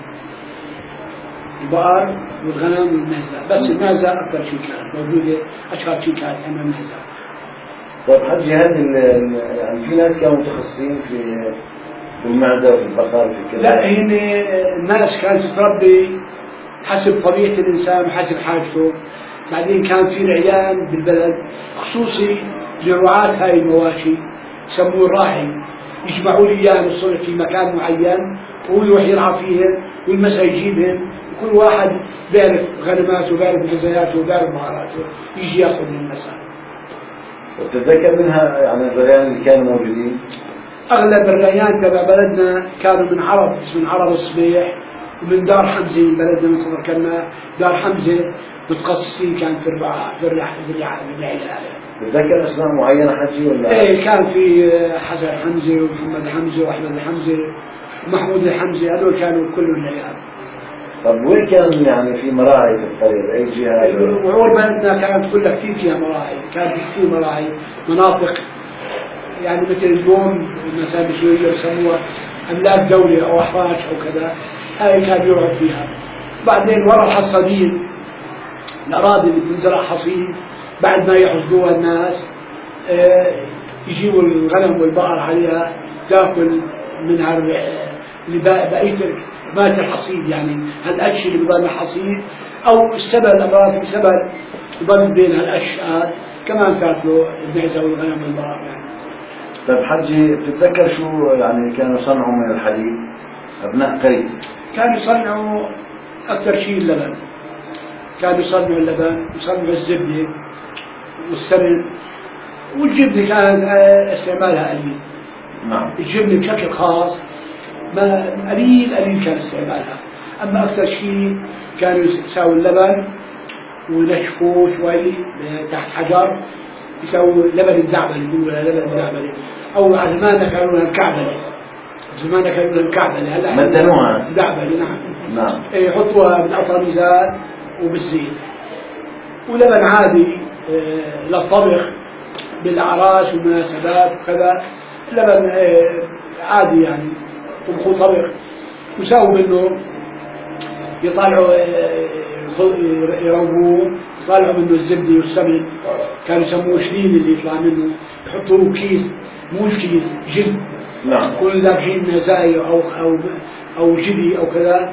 البقر والغنم والمعزة، بس المعزة أكثر شيء كانت موجودة، أشهر شيء كانت عندنا المعزة. طيب حجي هذه يعني في ناس كانوا متخصصين في المعدة وفي البقر وفي كذا؟ لا، هن الناس كانت تربي حسب طبيعة الإنسان وحسب حاجته. بعدين كان في رعيان بالبلد خصوصي لرعاة هاي المواشي يسموه الراعي، يجمعوا لي إياهم الصبح في مكان معين وهو يروح يرعى فيهم والمساء يجيبهم، وكل واحد بيعرف غنماته وبيعرف غزاياته وبيعرف مهاراته يجي ياخذ من المساء. وتتذكر منها يعني الرعيان اللي كانوا موجودين؟ أغلب الرعيان تبع بلدنا كانوا من عرب، من عرب الصبيح ومن دار حمزة من بلدنا، من خبر كنا دار حمزة متخصصين كان في الرعاية. تتذكر أسماء معينة حجي ولا؟ إيه، كان في حسن حمزة ومحمد حمزة وأحمد حمزة ومحمود الحمزة، هذول كانوا كلهم رعيان. طب وين كان يعني في مراعي في الطريق أي جهة؟ وعور بلدنا كانت كلها كثير فيها مراعي، كان في كثير مراعي، مناطق يعني مثل اليوم مثلا بسوريا يسموها أملاك دولة أو أحراج أو كذا، هاي كان يقعد فيها. بعدين وراء الحصادين الأراضي اللي تنزرع حصيد بعد ما يحصدوها الناس، يجيبوا الغنم والبقر عليها تاكل منها اللي بقيت مات الحصيد، يعني هالقش اللي بضل الحصيد أو السبل، الأطراف السبل يضل بين هالقشات كمان تاكلوا المعزة والغنم والبقر يعني. طيب حجي بتتذكر شو يعني كانوا يصنعوا من الحليب أبناء قريب؟ كانوا يصنعوا أكثر شيء اللبن، كانوا يصنعوا اللبن، يصنعوا الزبدة والسمن، والجبنة كانت استعمالها قليل. نعم. الجبن بشكل خاص ما قليل كان استعمالها. أما أكثر شيء كانوا يساووا اللبن ونشفوه شوي تحت حجر، يساووا لبن الزعبلة، يقولوا لبن الزعبلة، أو زمان كانوا لها الكعبلة، هلا مدنوها زعبلة. نعم. نعم. يحطوها بالأطرميزات وبالزيت، ولبن عادي للطبخ بالأعراس والمناسبات وكذا، لبن عادي يعني طبخوا طبخ، وساووا منه يطلعوا يرووه، يطلعوا منه الزبدة والسمن، كانوا يسموه شليل اللي يطلع منه، يحطوه كيس، مو كيس جلد. نعم. كل ذاك شيء نزايا أو جدي أو كذا،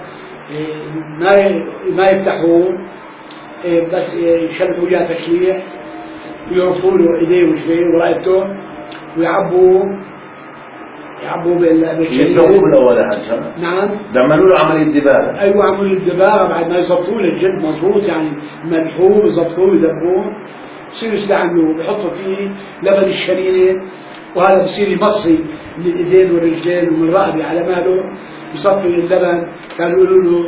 ما يفتحوه، بس يشلحوا جاه تشليح ويربطوا له ايديه ورجليه ورقبته ويعبوا بالشريط. يدبغوه بالأول حتى. نعم. بيعملوا له عملية دباغة. أيوة، عملية الدباغة بعد ما يضبطوا له الجلد مضبوط، يعني ملحوه يضبطوه يدبوه، يصيروا يستعملوه، بيحطوا فيه لبن الشريرة، وهذا بصير يمصي من الإيدين والرجلين ومن الرقبة على ماله، يصفي اللبن. كانوا يقولوا له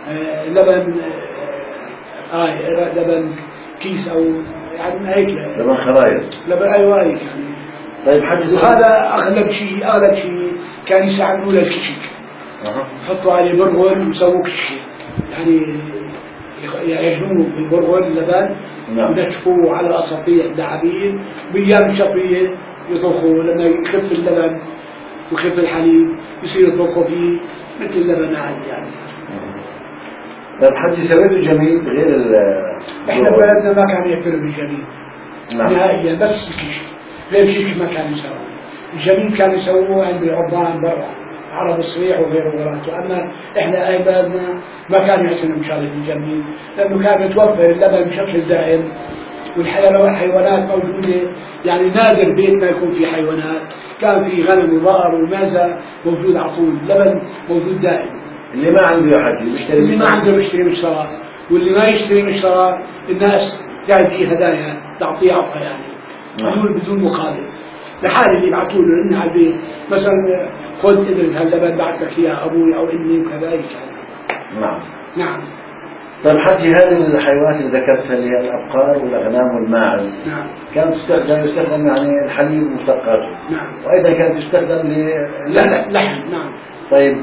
لبن كيس أو يعني هيك لبن خرايط. لبن أيوة هيك يعني. طيب حجي، وهذا أغلب شيء كان يستعملوه للكشك. يحطوا عليه برغل ويسووا كشك، يعني يعجنوه بالبرغل اللبن. نعم. ونشفوه على أساطيح دعابين بأيام شقية، يطبخوا لما يخف اللبن ويخف الحليب يصير يطبخوا فيه مثل اللبن عادي يعني. طيب حجي، سويتوا جميل غير احنا بلدنا ما كان يأكلوا بالجميل. نعم. نهائيا، بس الكشك، غير الكشك ما كان يسووه. الجميل كان يسووه عند العضان برا، عرب الصريح وغيره وغيره. أما إحنا أهل بلدنا ما كانوا يحسنوا مشاهدة الجميل، لأنه كان متوفر اللبن بشكل دائم، والحيوانات موجودة، يعني نادر بيت ما يكون في حيوانات، كان في غنم وبقر ومعزة موجود على طول، لبن موجود دائم. اللي ما عنده يا حجي بيشتري، اللي ما عنده بيشتري مشترى، واللي ما يشتري مشترى الناس تعطيه هدايا، تعطيه عطا يعني بدون مقابل، لحال اللي يبعثوا له إنه على البيت مثلا خذ ادرس هاللبن بعت لك اياه ابوي او امي وكذلك يعني. نعم. نعم. طيب حجي، هذه الحيوانات اللي ذكرتها اللي هي الابقار والاغنام والماعز، نعم، كانت يستخدم يعني الحليب ومشتقاته. نعم. وايضا كانت تستخدم لحم. نعم. طيب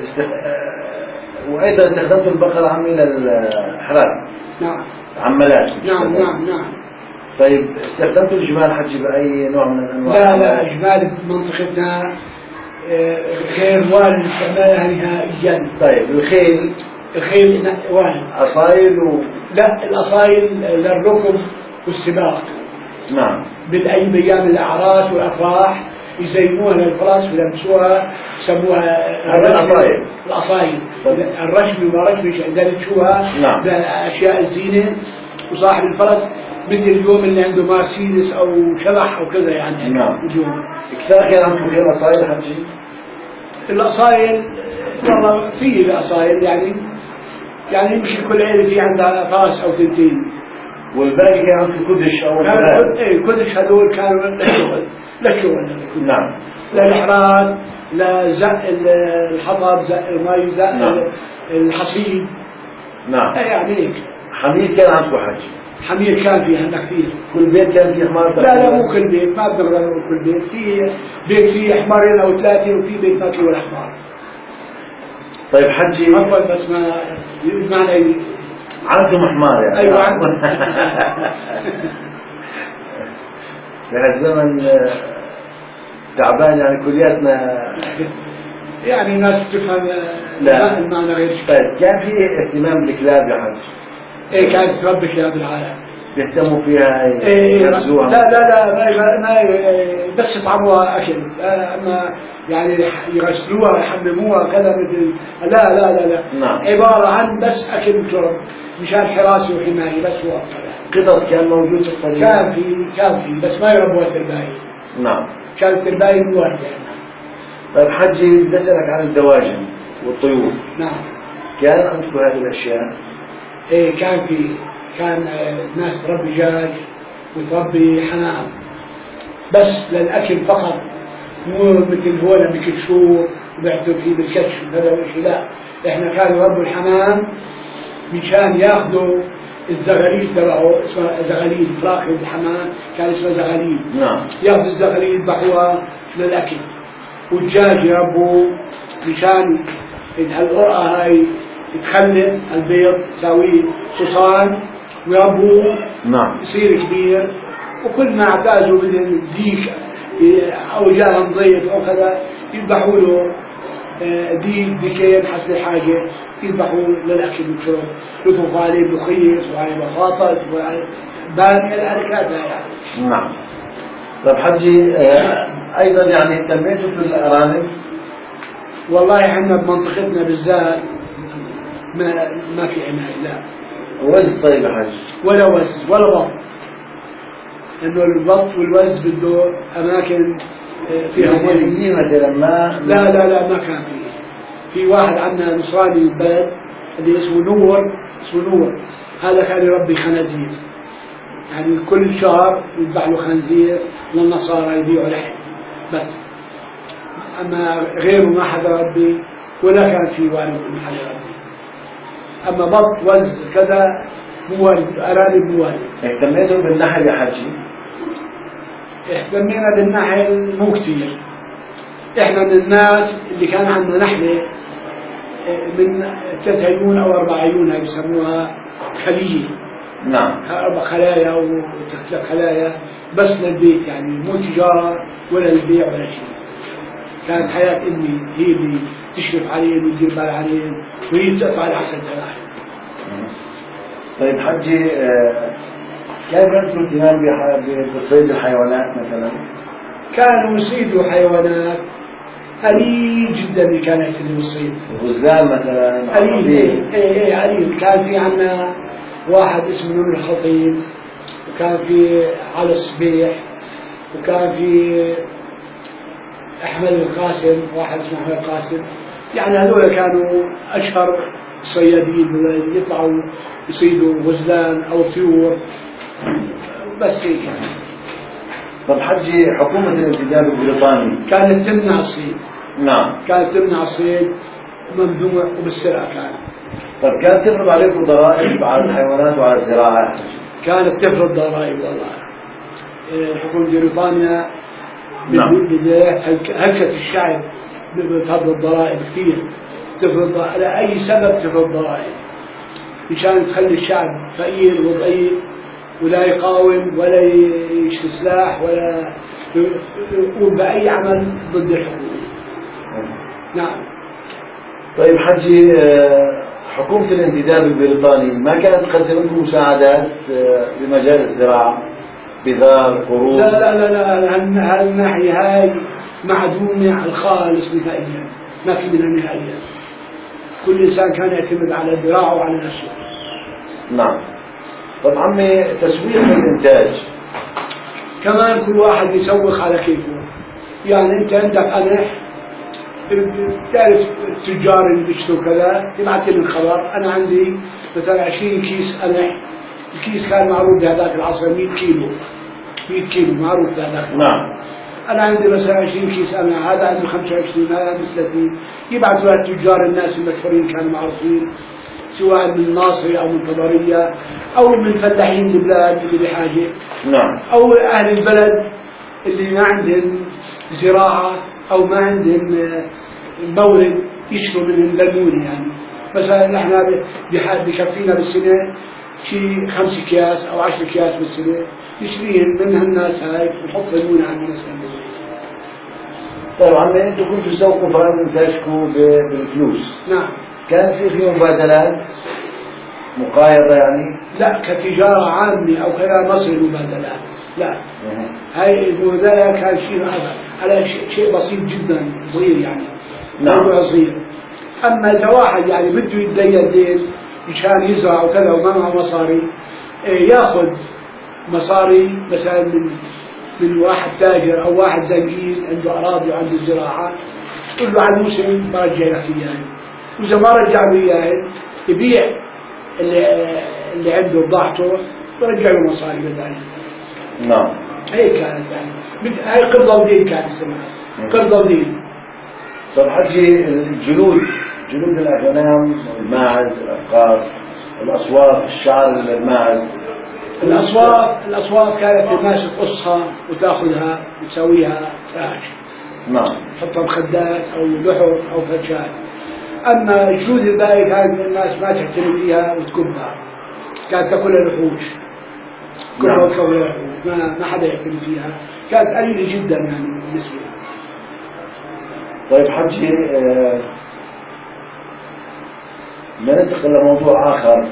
وايضا استخدمت البقر عمي للحراب. نعم. عملات. نعم. طيب استخدمت الجمال حجي باي نوع من الانواع؟ لا اجمال بمنطقتنا غير وارد استعمالها نهائيا. طيب الخيل وارد. اصايل لا، الاصايل للركب والسباق. نعم. بايام الاعراس والافراح يزينوها للفرس ويلبسوها، يسموها الأصايل. الرشم والرشم يدلشوها. نعم. بأشياء الزينة، وصاحب الفرس مثل اليوم اللي عنده مرسيدس أو شبح أو كذا يعني. نعم. اليوم كثير كان عندكم فيها الأصايل حجي؟ الأصايل والله في الأصايل يعني يمكن كل عيلة في عندها فرس أو ثنتين. والباقي كان عندكم كدش أو كدش هذول كانوا للشغل. نعم. للإحراث، لزق الحطب، زق المي، زق الحصيد. نعم. يعني هيك. حمير كان عندكم حجي؟ حمير كان فيه عندنا كثير. كل بيت كان فيه حمار؟ لا مو كل بيت، ما بنقدر نقول كل بيت. في بيت فيه حمارين أو ثلاثة، وفي بيت ما فيه ولا حمار. طيب حجي، عفوا بس ما معنى عندكم حمار يعني؟ أيوة عندكم. في هالزمن تعبان يعني كلياتنا يعني الناس تفهم. لا المعنى غير شيء. طيب كان في اهتمام بالكلاب يا حج؟ ايه كانت تربي كلاب العالم، يهتموا فيها يرزوها. لا ما بس يطعموها اكل، اما يعني يغسلوها يحمموها كذا مثل لا. نعم. عبارة عن بس اكل وشرب مشان حراسة وحماية بس. هو قطط كان موجود في الطريق؟ كان في بس ما يربوها الترباية. نعم. كان الترباية مو واحدة. طيب حجي، بدي اسالك عن الدواجن والطيور. نعم. كان عندكم هذه الاشياء؟ ايه كان ناس تربي دجاج وتربي حمام بس للاكل فقط، مو مثل هون بكشفوه وبيعطوا فيه بالكشف هذا الشيء، لا، احنا كانوا يربوا الحمام مشان ياخذوا الزغاليل تبعه، اسمها زغاليل، فراخ الحمام كان اسمها زغاليل. نعم. ياخذوا الزغاليل يذبحوها للاكل، والدجاج يربوا مشان القرعه هاي تخلف البيض تساويه حصان ويربوه. نعم. يصير كبير، وكل ما اعتازوا بدهم ديك او جاهم ضيف او كذا يذبحوا له ديك ديكين حسب الحاجه، يذبحوا للاكل والشرب، يطبخوا عليه ملوخيه وعليه بطاطس وعليه باميه الحركات هاي يعني. نعم. طيب حجي ايضا يعني اهتميتوا في الارانب؟ والله احنا بمنطقتنا بالذات ما في عنايه، لا. وز طيب يا حج؟ ولا وز ولا بط، انه البط والوز بده اماكن فيها مي مثلا. ما لا ما كان فيه. في واحد عندنا نصراني بالبلد اللي اسمه نور، هذا كان يربي خنازير، يعني كل شهر يذبح له خنزير للنصارى يبيعوا لحم بس، اما غيره ما حدا ربي ولا كان في والد ما حدا ربي. اما بط وز كذا مو وارد، ارانب مو وارد. اهتميتوا بالنحل يا حجي؟ اهتمينا بالنحل مو كثير، احنا من الناس اللي كان عندنا نحلة من 3 عيون او 4 عيون، هاي بسموها خلية. نعم. 4 خلايا او 3 خلايا بس للبيت، يعني مو تجارة ولا للبيع ولا شيء. كانت حياة امي هي اللي تشرف عليهم وتدير بال عليهم، وهي بتقطع على حسب النحل. طيب حجي كيف كنتوا اهتمام بصيد الحيوانات مثلا؟ كانوا يصيدوا حيوانات قليل جدا اللي كان يعتني بالصيد. الغزلان مثلا؟ قليل، ايه قليل. كان في عندنا واحد اسمه نور الخطيب، وكان في علي الصبيح، وكان في احمد القاسم، واحد اسمه احمد القاسم. يعني هذول كانوا اشهر الصيادين، يطلعوا يصيدوا غزلان او طيور بس هيك يعني. طب حجي حكومة الانتداب البريطاني كانت تمنع الصيد. نعم. كانت تمنع الصيد، ممنوع، وبالسرقة كانت. طب كانت تفرض عليكم ضرائب على الحيوانات وعلى الزراعة؟ كانت تفرض ضرائب والله. حكومة بريطانيا نعم. هلكت الشعب بفرض الضرائب كثير، تفرض على أي سبب تفرض ضرائب مشان تخلي الشعب فقير وضعيف ولا يقاوم ولا يشتري سلاح ولا يقوم بأي عمل ضد الحكومة. نعم. طيب حجي حكومة الانتداب البريطاني ما كانت تقدم لكم مساعدات بمجال الزراعة، بذار، قروض؟ لا هالناحية هاي معدومة على الخالص نهائيا، ما في منها نهائيا. كل إنسان كان يعتمد على ذراعه وعلى نفسه. نعم. طب عمي تسويق الإنتاج كمان كل واحد يسوق على كيفه. يعني أنت عندك قمح، تعرف التجار اللي بيشتروا كذا يبعث لي الخبر، أنا عندي مثلا 20 كيس قمح، الكيس كان معروف بهذاك العصر 100 كيلو معروف بهذاك. نعم. أنا عندي مثلا 20 كيس قمح، هذا عنده 25، هذا عنده 30، يبعثوا للتجار الناس المشهورين كانوا معروفين، سواء من الناصري أو من طبرية أو من فلاحين البلاد اللي بحاجة. نعم. أو أهل البلد اللي ما عندهم زراعة أو ما عندهم مورد يشتروا منهم ليمون. يعني مثلا نحن بكفينا بالسنة شيء 5 أكياس أو 10 أكياس بالسنة، نشتريهم من الناس هاي ونحط ليمون عندنا مثلا. طيب عمي انتم كنتوا تسوقوا فرن انتاجكم بالفلوس؟ نعم. كان في مبادلات مقايضة يعني؟ لا، كتجارة عامة أو كذا مصر مبادلات، لا. هاي المبادلة كان شيء على شيء بسيط جدا، صغير يعني. نعم. صغير. أما إذا واحد يعني بده يتدين دين مشان يزرع وكذا وما معه مصاري، ياخذ مصاري مثلا من واحد تاجر أو واحد زنجين عنده أراضي وعنده زراعة، يقول له على الموسم برجع لك إياه، وإذا ما رجع له إياه يبيع اللي عنده بضاعته برجع له مصاري بدل. نعم. هي كانت يعني هاي قبضة ودين كانت اسمها. قرضاويين. طب حجي الجلود، جلود الأغنام، الماعز، الأبقار، الأصوات، الشعر الماعز، الأصوات كانت الناس تقصها وتأخذها وتسويها فراش. نعم. تحطها مخدات أو لحم أو فرشات. أما الجلود الباقي كانت الناس ما تهتم فيها وتكبها، كانت تأكلها الوحوش، كلها وتكبها الوحوش، ما حدا يهتم فيها، كانت قليلة جدا يعني بالنسبة. طيب حجي ننتقل لموضوع آخر.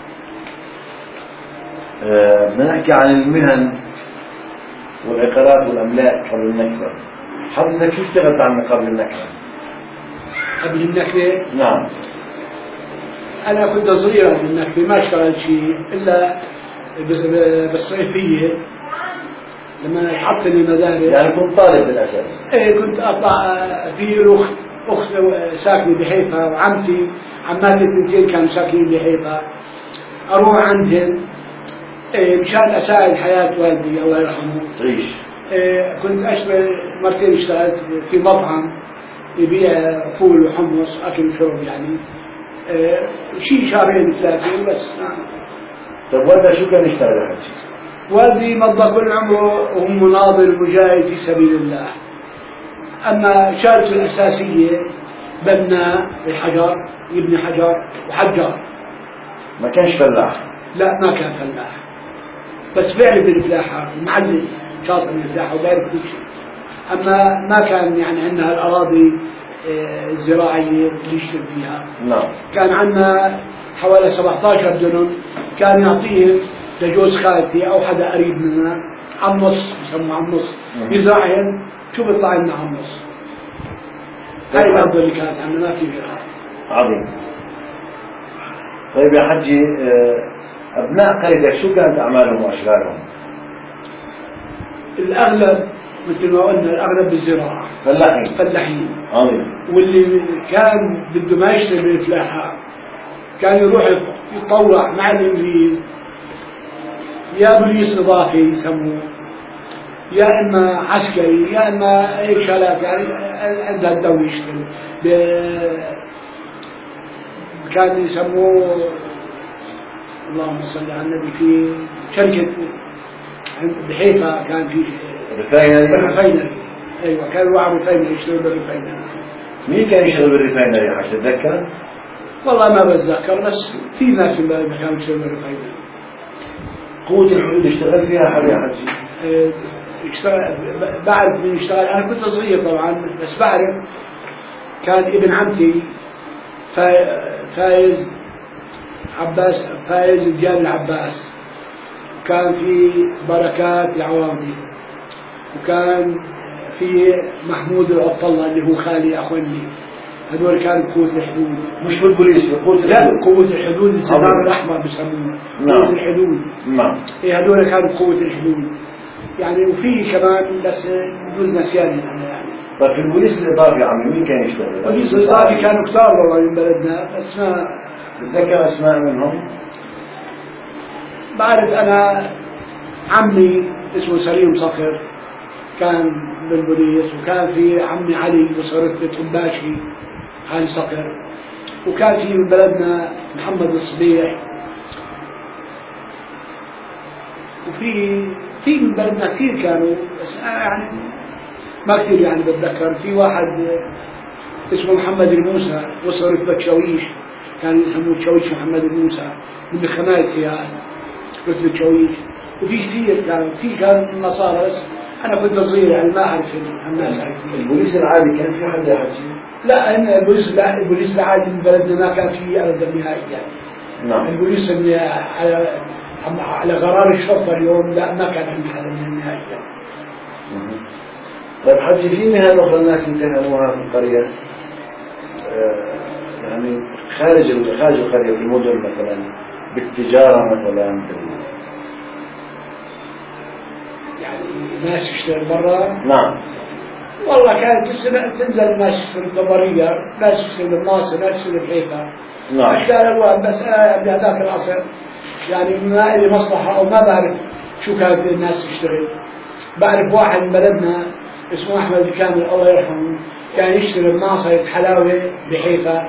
بنحكي عن المهن والعقارات والأملاك قبل النكبة. حضرتك شو اشتغلت عنه قبل النكبة؟ قبل النكبة؟ نعم. أنا كنت صغيرا بالنكبة، ما اشتغلت شيء إلا بالصيفية لما حطني المدارس. يعني كنت طالب بالأساس؟ إيه، كنت أطلع في أخت ساكنة بحيفا، وعمتي عماتي الاثنين كانوا ساكنين بحيفا، أروح عندهم مشان أساعد حياة والدي الله يرحمه. تعيش. كنت أشتغل مرتين، اشتغلت في مطعم يبيع فول وحمص أكل وشرب يعني، شيء شهرين ثلاثة بس. طيب والدك شو كان يشتغل يا حجي؟ والدي مضى كل عمره وهو مناضل مجاهد في سبيل الله. أما شغلته الأساسية بناء الحجر، يبني حجر وحجار. ما كانش فلاح؟ لا، ما كان فلاح، بس بيعرف الفلاحة، معلم شاطر من الفلاحة وبيعرف كل شيء. أما ما كان يعني عندنا الأراضي الزراعية اللي يشتغل فيها. نعم. كان عندنا حوالي 17 دنم، كان يعطيهم لجوز خالتي أو حدا قريب منا عمص، يسموه عمص، يزرعهم، شو بيطلع لنا عمص. هاي الأرض اللي كانت عندنا، ما في غيرها. عظيم. طيب يا حجي، أبناء قريتك شو كانت أعمالهم وأشغالهم؟ الأغلب مثل ما قلنا الأغلب بالزراعة، فلاحين. عظيم. واللي كان بده ما يشتغل بالفلاحة كان يروح يتطوع مع الإنجليز، يا بوليس إضافي يسموه، يا إما عسكري، يا إما أي شغلات يعني عندها الدولة يشتغل. كان يسموه اللهم صل على النبي في شركة بحيفا، كان في ريفاينري. أيوة، كان واحد ريفاينري يشتغل بالريفاينري. مين كان يشتغل بالريفاينري يا حاج تتذكر؟ والله ما بتذكر، بس في ناس اللي كانوا يشتغلوا بالريفاينري. قوة الحدود اشتغل فيها حد يا حجي؟ اشتغل، بعرف من اشتغل. أنا كنت صغير طبعا، بس بعرف كان ابن عمتي فايز عباس، فايز ديال العباس، كان في بركات العوامي، وكان في محمود العطلة اللي هو خالي أخواني. هذول كانوا قوة الحدود. مش بالبوليس، قوة الحدود. لا، قوة الحدود، الزمام الأحمر بسموه. قوة الحدود. نعم. إيه، هذول كانوا قوة الحدود يعني. وفي كمان بس بدون نسيان يعني. طيب في البوليس الإضافي يا عمي مين كان يشتغل؟ البوليس الإضافي كانوا كثار والله من بلدنا، بس ما تتذكر أسماء منهم؟ بعرف أنا عمي اسمه سليم صقر كان بالبوليس، وكان في عمي علي بصرفة طباشي علي صقر، وكان في من بلدنا محمد الصبيح، وفي من بلدنا كثير كانوا، بس يعني ما كثير يعني بتذكر. في واحد اسمه محمد الموسى وصل رتبة شويش، كان يسموه شويش محمد الموسى، من خماس يعني رتبة شويش. وفي كثير كان النصارى، بس أنا كنت صغير يعني ما أعرف الناس عارفين. البوليس العادي كان في حد يا حجي؟ لا، البوليس العادي من بلدنا ما كان فيه أبدا نهائي يعني. نعم. البوليس اللي على قرار الشرطة اليوم لا، ما كان عندي هذا من النهائي يعني. طيب حجي، في مهن أخرى الناس امتهنوها في القرية، يعني خارج القرية، في المدن مثلا، بالتجارة مثلا، يعني ناس يشتغل برا. نعم. والله كانت تنزل ناس يشتغل بالضرية، ناس يشتغل بالناصر، ناس يشتغل بالحيفا. نعم. أشكال ألوان. بس بهذاك العصر يعني ما لي مصلحة أو ما بعرف شو كانت الناس تشتغل. بعرف واحد من بلدنا اسمه أحمد الكامل الله يرحمه، كان يشتغل معصرة حلاوة بحيفا.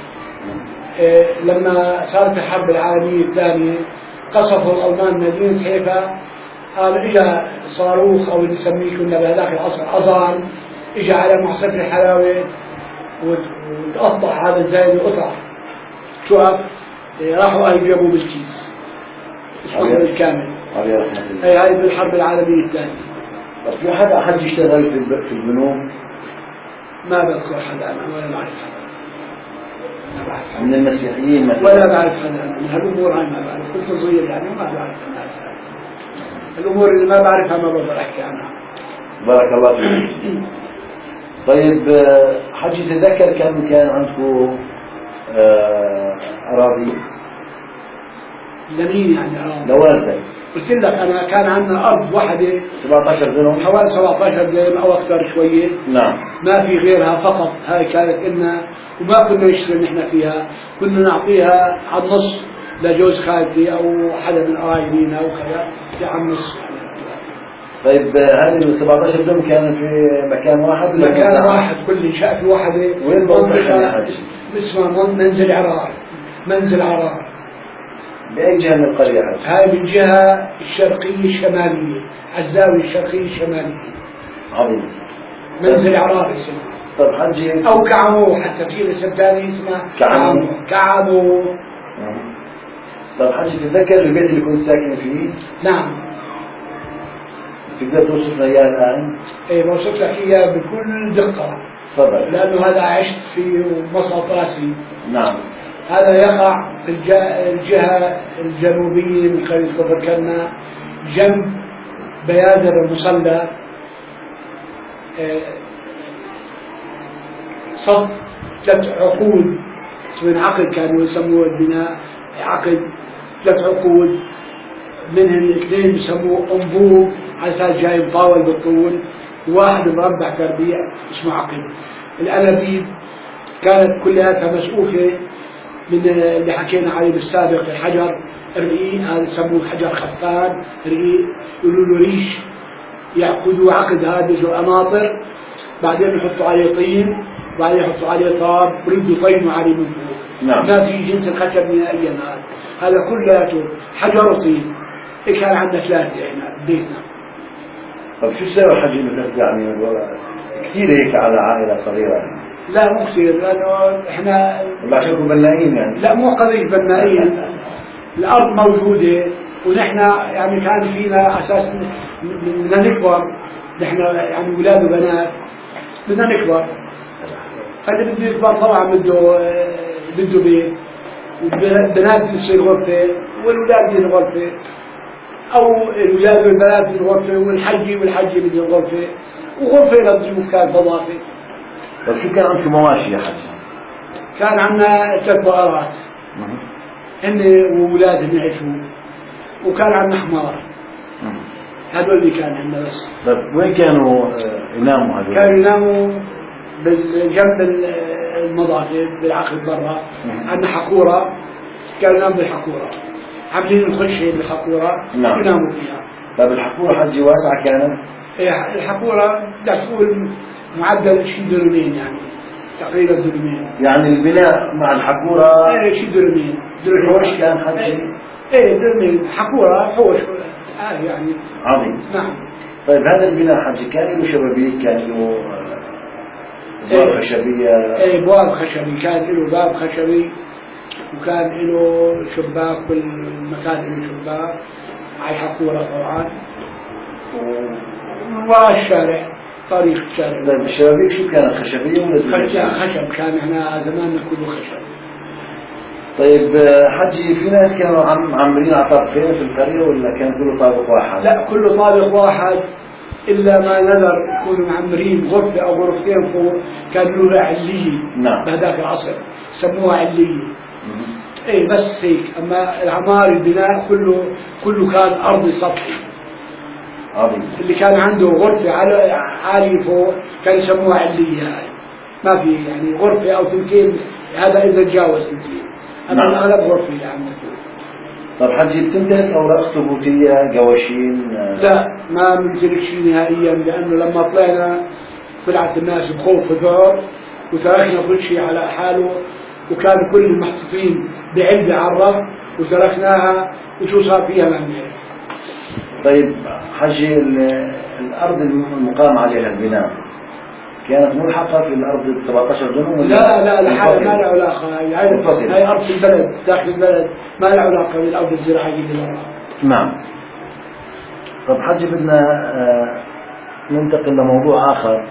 لما صارت الحرب العالمية الثانية قصفوا الألمان مدينة حيفا، قال إجا صاروخ أو اللي نسميه كنا بهذاك العصر أذان، إجا على معصرة الحلاوة وتقطع هذا الزايد وقطع شقف، راحوا أجابوا بالكيس. اسمه أحمد الكامل. هاي بالحرب العالمية الثانية. طب في حد يشتغل في البنوك؟ ما بذكر حدا أنا ولا بعرف حدا. من المسيحيين مثلا؟ ولا بعرف حدا أنا، من هالأمور هاي ما بعرف، كنت صغير يعني وما بعرف الناس. الأمور اللي ما بعرفها ما بقدر أحكي عنها. بارك الله فيك. طيب حج تتذكر كان عندكم أراضي؟ لمين يعني أراضي؟ لوالدك. قلت لك أنا كان عندنا أرض واحدة 17 دنم، حوالي 17 دنم أو أكثر شوية. نعم. ما في غيرها فقط، هاي كانت إلنا وما كنا نشتري نحن فيها، كنا نعطيها على النص لجوز خالتي أو حدا من قرايبنا أو كذا على النص. طيب هذه 17 دنم كانت في مكان واحد؟ مكان واحد، كل شقة واحدة. وين موقعها؟ اسمها منزل عرار. منزل عرار. بأي جهة من القرية حج؟ هاي من الجهة الشرقية الشمالية، الزاوية الشرقية الشمالية. عظيم. منزل عرار اسمها. طب حجي أو كعمو، حتى في اسم ثاني اسمه كعمو. طب حجي تتذكر البيت اللي كنت ساكن فيه؟ نعم. تقدر توصف لنا إياه الآن؟ إيه بوصف لك إياه بكل دقة. تفضل. لأنه هذا عشت في وسط راسي. نعم. هذا يقع في الجهة الجنوبية من قرية كفر كنا، جنب بيادر المصلى، صف 3 عقود من عقد كانوا يسموه البناء عقد 3 عقود، منهم 2 بيسموه أنبوب على أساس جاي مطاول بالطول، وواحد مربع تربيع اسمه عقد. الأنابيب كانت كلها مسؤوفة من اللي حكينا عليه بالسابق، الحجر الرقيق، هذا يسموه حجر خفان رقيق، يقولوا له ريش، يعقدوا عقد هذا جو أناطر، بعدين يحطوا عليه طين، بعدين يحطوا عليه تراب، ويبدوا يطينوا عليه من فوق. نعم. ما في جنس الخشب نهائيا، هذا كله حجر وطين. كان عندنا 3 احنا ببيتنا. طب شو السبب حجي انك يعني كثير هيك على عائلة صغيرة يعني؟ لا مو كثير، لأنه احنا ولا عشانكم بنائين يعني؟ لا مو قضية بنائين، الأرض موجودة ونحن يعني كان فينا أساس بدنا نكبر، نحن يعني أولاد وبنات بدنا نكبر، فاللي بده يكبر طبعا بده بيت، والبنات بتصير غرفة والأولاد بدهم غرفة، أو الأولاد والبنات بدهم غرفة، والحجي بده غرفة، وغرفة للضيوف كانت فضافة. طيب شو كان عندكم مواشي يا حج؟ كان عندنا 3 بقرات هن وأولادهم يعيشون، وكان عندنا حمار. هذول اللي كان عندنا بس. طيب وين كانوا يناموا هذول؟ كانوا يناموا جنب المضاجع بالعقد برا، عندنا حقورة، كانوا يناموا بالحقورة، عاملين الخشة بالحقورة. نعم. يناموا فيها. طيب الحقورة حجي واسعة كانت؟ إيه الحقورة بدك تقول معدل شي دنمين يعني، تقريبا دنمين. يعني البناء مع الحقورة؟ ايه شي دنمين. حوش كان حجي؟ ايه دنمين، حقورة حوش يعني. عظيم. نعم. طيب هذا البناء حجي كان له شبابيك، كان له أبواب خشبية؟ ايه أبواب خشبي، كان له باب خشبي، وكان له شباك، كل مكان له شباك على الحقورة طبعا، وراء الشارع طريق الشارع. طيب الشبابيك شو كانت خشبية ولا خشب؟ كان احنا زمان كله خشب. طيب حجي في ناس كانوا عاملين على طابقين في القرية ولا كان كله طابق واحد؟ لا كله طابق واحد، إلا ما نذر يكونوا معمرين غرفة أو غرفتين فوق، كانوا له علية. نعم. بهذاك العصر سموها علية. إيه بس هيك، أما العمار البناء كله كان أرضي سطحي. عظيم. اللي كان عنده غرفة عالية فوق كان يسموها علية، هاي ما في يعني غرفة أو 2، هذا إذا تجاوز 2، أما الأغلب غرفة يعني. طب حجي بتمتلك أوراق ثبوتية قواشين؟ لا ما بنمتلك شيء نهائيا، لأنه لما طلعنا طلعت الناس بخوف وذعر وتركنا كل شيء على حاله، وكانوا كل المحطوطين بعلبة على الرف وتركناها وشو صار فيها ما بنعرف. طيب حجي الأرض المقام عليها البناء كانت ملحقة في الأرض 17 دنم؟ لا لحالها ما لها علاقة، هاي أرض البلد داخل البلد، ما لها علاقة بالأرض الزراعية اللي برا. نعم. طب حجي بدنا ننتقل لموضوع آخر.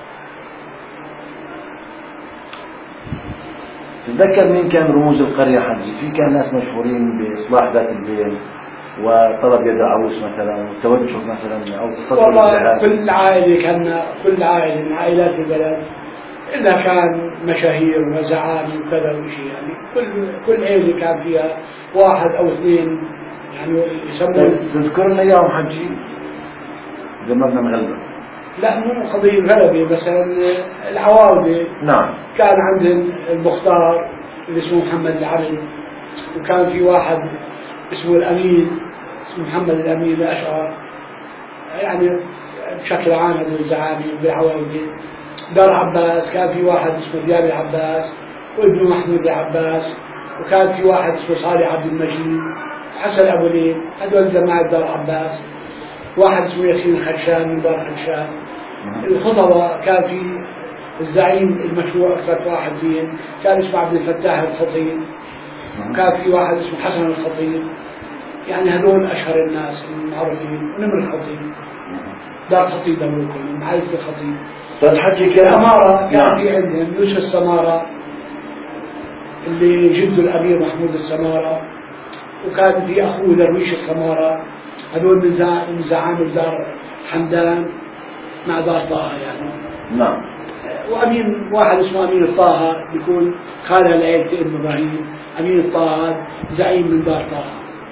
تتذكر مين كان رموز القرية حجي؟ في كان ناس مشهورين بإصلاح ذات البين وطلب يد عروس مثلا والتوجه مثلا أو تصدر والله كل عائلة من عائلات البلد إلا كان مشاهير وزعامي وكذا وشيء، يعني كل عائلة كان فيها واحد أو اثنين يعني يسمون. تذكر لنا إياهم حجي؟ جمرنا مغلبة. لا مو قضية غلبة، مثلا العواودة نعم كان عندهم المختار اللي اسمه محمد العبد، وكان في واحد اسمه الأمين اسمه محمد الأمين الأشعر، يعني بشكل عام هذول الزعامي بالعواودة. دار عباس كان في واحد اسمه دياب العباس وابنه محمود العباس، وكان في واحد اسمه صالح عبد المجيد، حسن أبو ليل، هذول جماعة دار عباس. واحد اسمه ياسين الخشان من دار خشان. الخطبة كان في الزعيم المشهور أكثر واحد فيهم كان اسمه عبد الفتاح الخطيب، وكان في واحد اسمه حسن الخطيب، يعني هذول أشهر الناس المعروفين. ونمر الخطيب دار خطيب أبوكم معرفة الخطيب. فالحجي كان السمارة كان في عندهم يوسف السمارة اللي جده الأمير محمود السمارة، وكان في أخوه درويش السمارة، هذول من زعامة دار حمدان مع دار طه يعني. نعم. وأمين واحد اسمه أمين الطه بيكون خالها لعيلة ابن إبراهيم، أمين الطه زعيم من دار طه.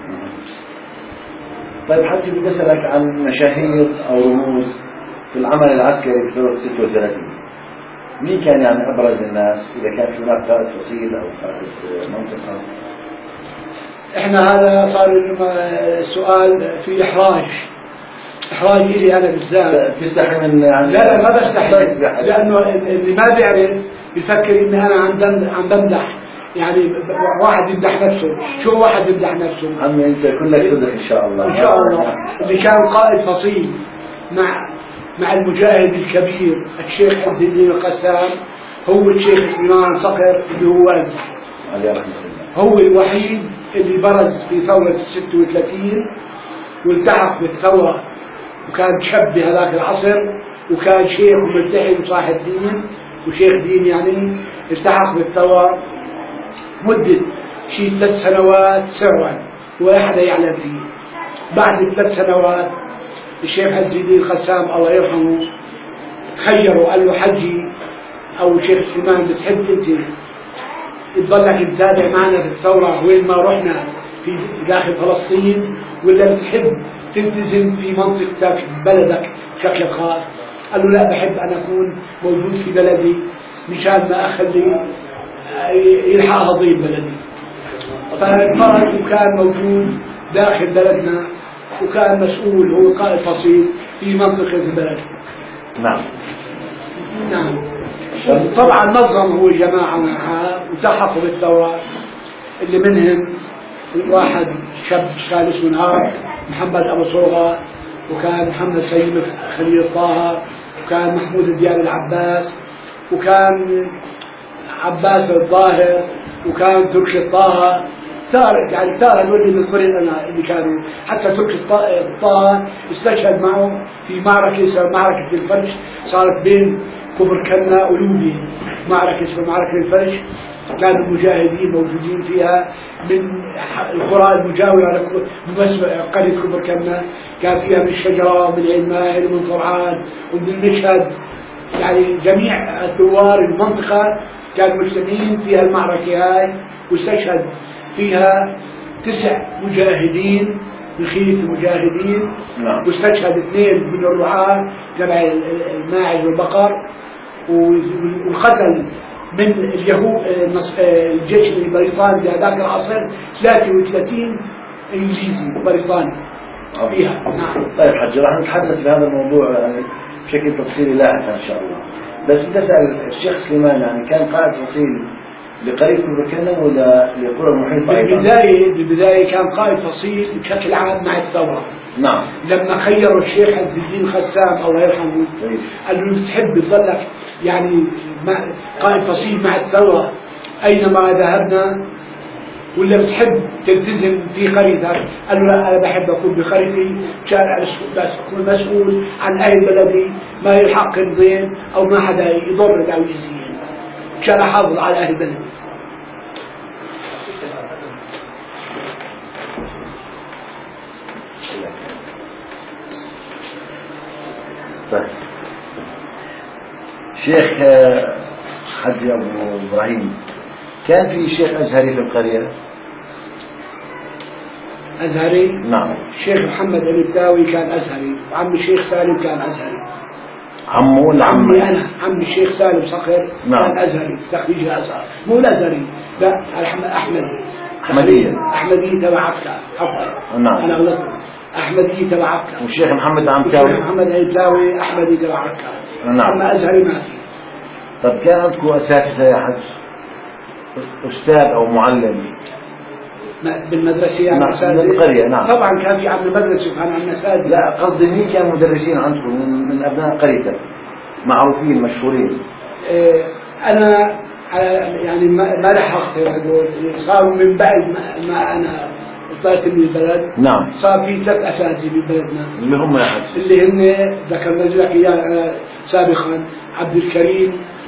طيب حجي بدي أسألك عن مشاهير أو رموز في العمل العسكري في ثورة 36. مين كان يعني أبرز الناس إذا كان في هناك قائد فصيل أو قائد منطقة؟ إحنا هذا صار السؤال في إحراج إلي أنا بالذات. تستحي من يعني؟ لا ما بستحي، لأنه اللي ما بيعرف بيفكر إني أنا عم بمدح، يعني واحد يمدح نفسه. شو واحد يمدح نفسه؟ عمي أنت كلك صدق إن شاء الله. إن شاء الله. اللي كان قائد فصيل مع المجاهد الكبير الشيخ عز الدين القسام هو الشيخ سليمان صقر اللي هو عليه رحمة الله. هو الوحيد اللي برز في ثورة 36 والتحق بالثورة، وكان شاب بهذاك العصر، وكان شيخ وملتحي وصاحب دين وشيخ دين، يعني التحق بالثورة مدة شيء 3 سنوات سرا ولا أحد يعلم فيه. بعد 3 سنوات الشيخ عز الدين القسام الله يرحمه تخير وقال له حجي أو شيخ سليمان بتحب أنت تضلك تتابع معنا في الثورة وين ما رحنا في داخل فلسطين، ولا بتحب تلتزم في منطقتك بلدك بشكل خاص؟ قال له لا، بحب أن أكون موجود في بلدي مشان ما أخلي يلحقها ضيب بلدي. فخرج وكان موجود داخل بلدنا، وكان مسؤول هو قائد فصيل في منطقة البلد. نعم. طبعا نظم هو الجماعة معها وتحقوا بالثورة، اللي منهم واحد شاب كان اسمه نهار محمد أبو صوغة، وكان محمد سيد خليل طه، وكان محمود الدياب العباس، وكان عباس الظاهر، وكان تركي الطه. يعني تارة الولي من قرية اللي كانوا حتى تركي الطه استشهد معه في معركة الفرش صارت بين كبر كنا ولوبي، معركة اسمها معركة الفرش. كانوا المجاهدين موجودين فيها من القرى المجاورة قرية كبر كنا، كان فيها من الشجرة ومن عين ماهر ومن طرعان ومن المشهد، يعني جميع الثوار المنطقة كانوا مجتمعين فيها المعركة هاي، واستشهد فيها 9 مجاهدين من خيرة المجاهدين. نعم. واستشهد 2 من الرعاة تبع الماعز والبقر، وقتل من اليهود الجيش البريطاني في هذاك العصر 33 انجليزي بريطاني فيها. نعم. طيب حجي راح نتحدث في هذا الموضوع يعني بشكل تفصيلي لاحقا ان شاء الله. بس بدي اسال الشيخ سليمان يعني كان قائد فصيل لقرية كربكانة ولا للقرى المحيطة أيضا؟ بالبداية كان قائد فصيل بشكل عام مع الثورة. نعم. لما خيروا الشيخ عز الدين خسام الله يرحمه قال له بتحب تظلك يعني قائد فصيل مع الثورة أينما ذهبنا ولا بتحب تلتزم في قريتك؟ قال له لا، أنا بحب أكون بقريتي شارع بس أكون مسؤول عن أهل بلدي، ما يلحق الضيم أو ما حدا يضر أو يزين، عشان أحافظ على أهل بلدي. طيب شيخ حجي أبو إبراهيم، كان في شيخ أزهري في القرية؟ أزهري؟ نعم. الشيخ محمد البداوي كان أزهري، وعم الشيخ سالم كان أزهري. عمه ولا عمي أنا، عمي الشيخ سالم صقر. نعم. كان أزهري تخريج الأزهر، مو الأزهري لا، أحمدي تبع عكا. نعم. أنا غلطت، أحمدي تبع عكا. والشيخ محمد عمكاوي؟ الشيخ محمد البداوي أحمدي تبع عكا. نعم. أما أزهري ما في. طب كان عندكم أساتذة يا حج؟ أستاذ أو معلم بالمدرسة يعني من القرية؟ نعم. طبعا كان في عندنا مدرسة وكان عندنا أساتذة. لا قصدي مين كان مدرسين عندكم من أبناء قريتك معروفين مشهورين؟ أنا يعني ما لحقت هذول، صاروا من بعد ما أنا طلعت من البلد. نعم. صار في 3 أساتذة ببلدنا اللي هم يا حج؟ اللي هن ذكرنا لك إياه سابقا، عبد الكريم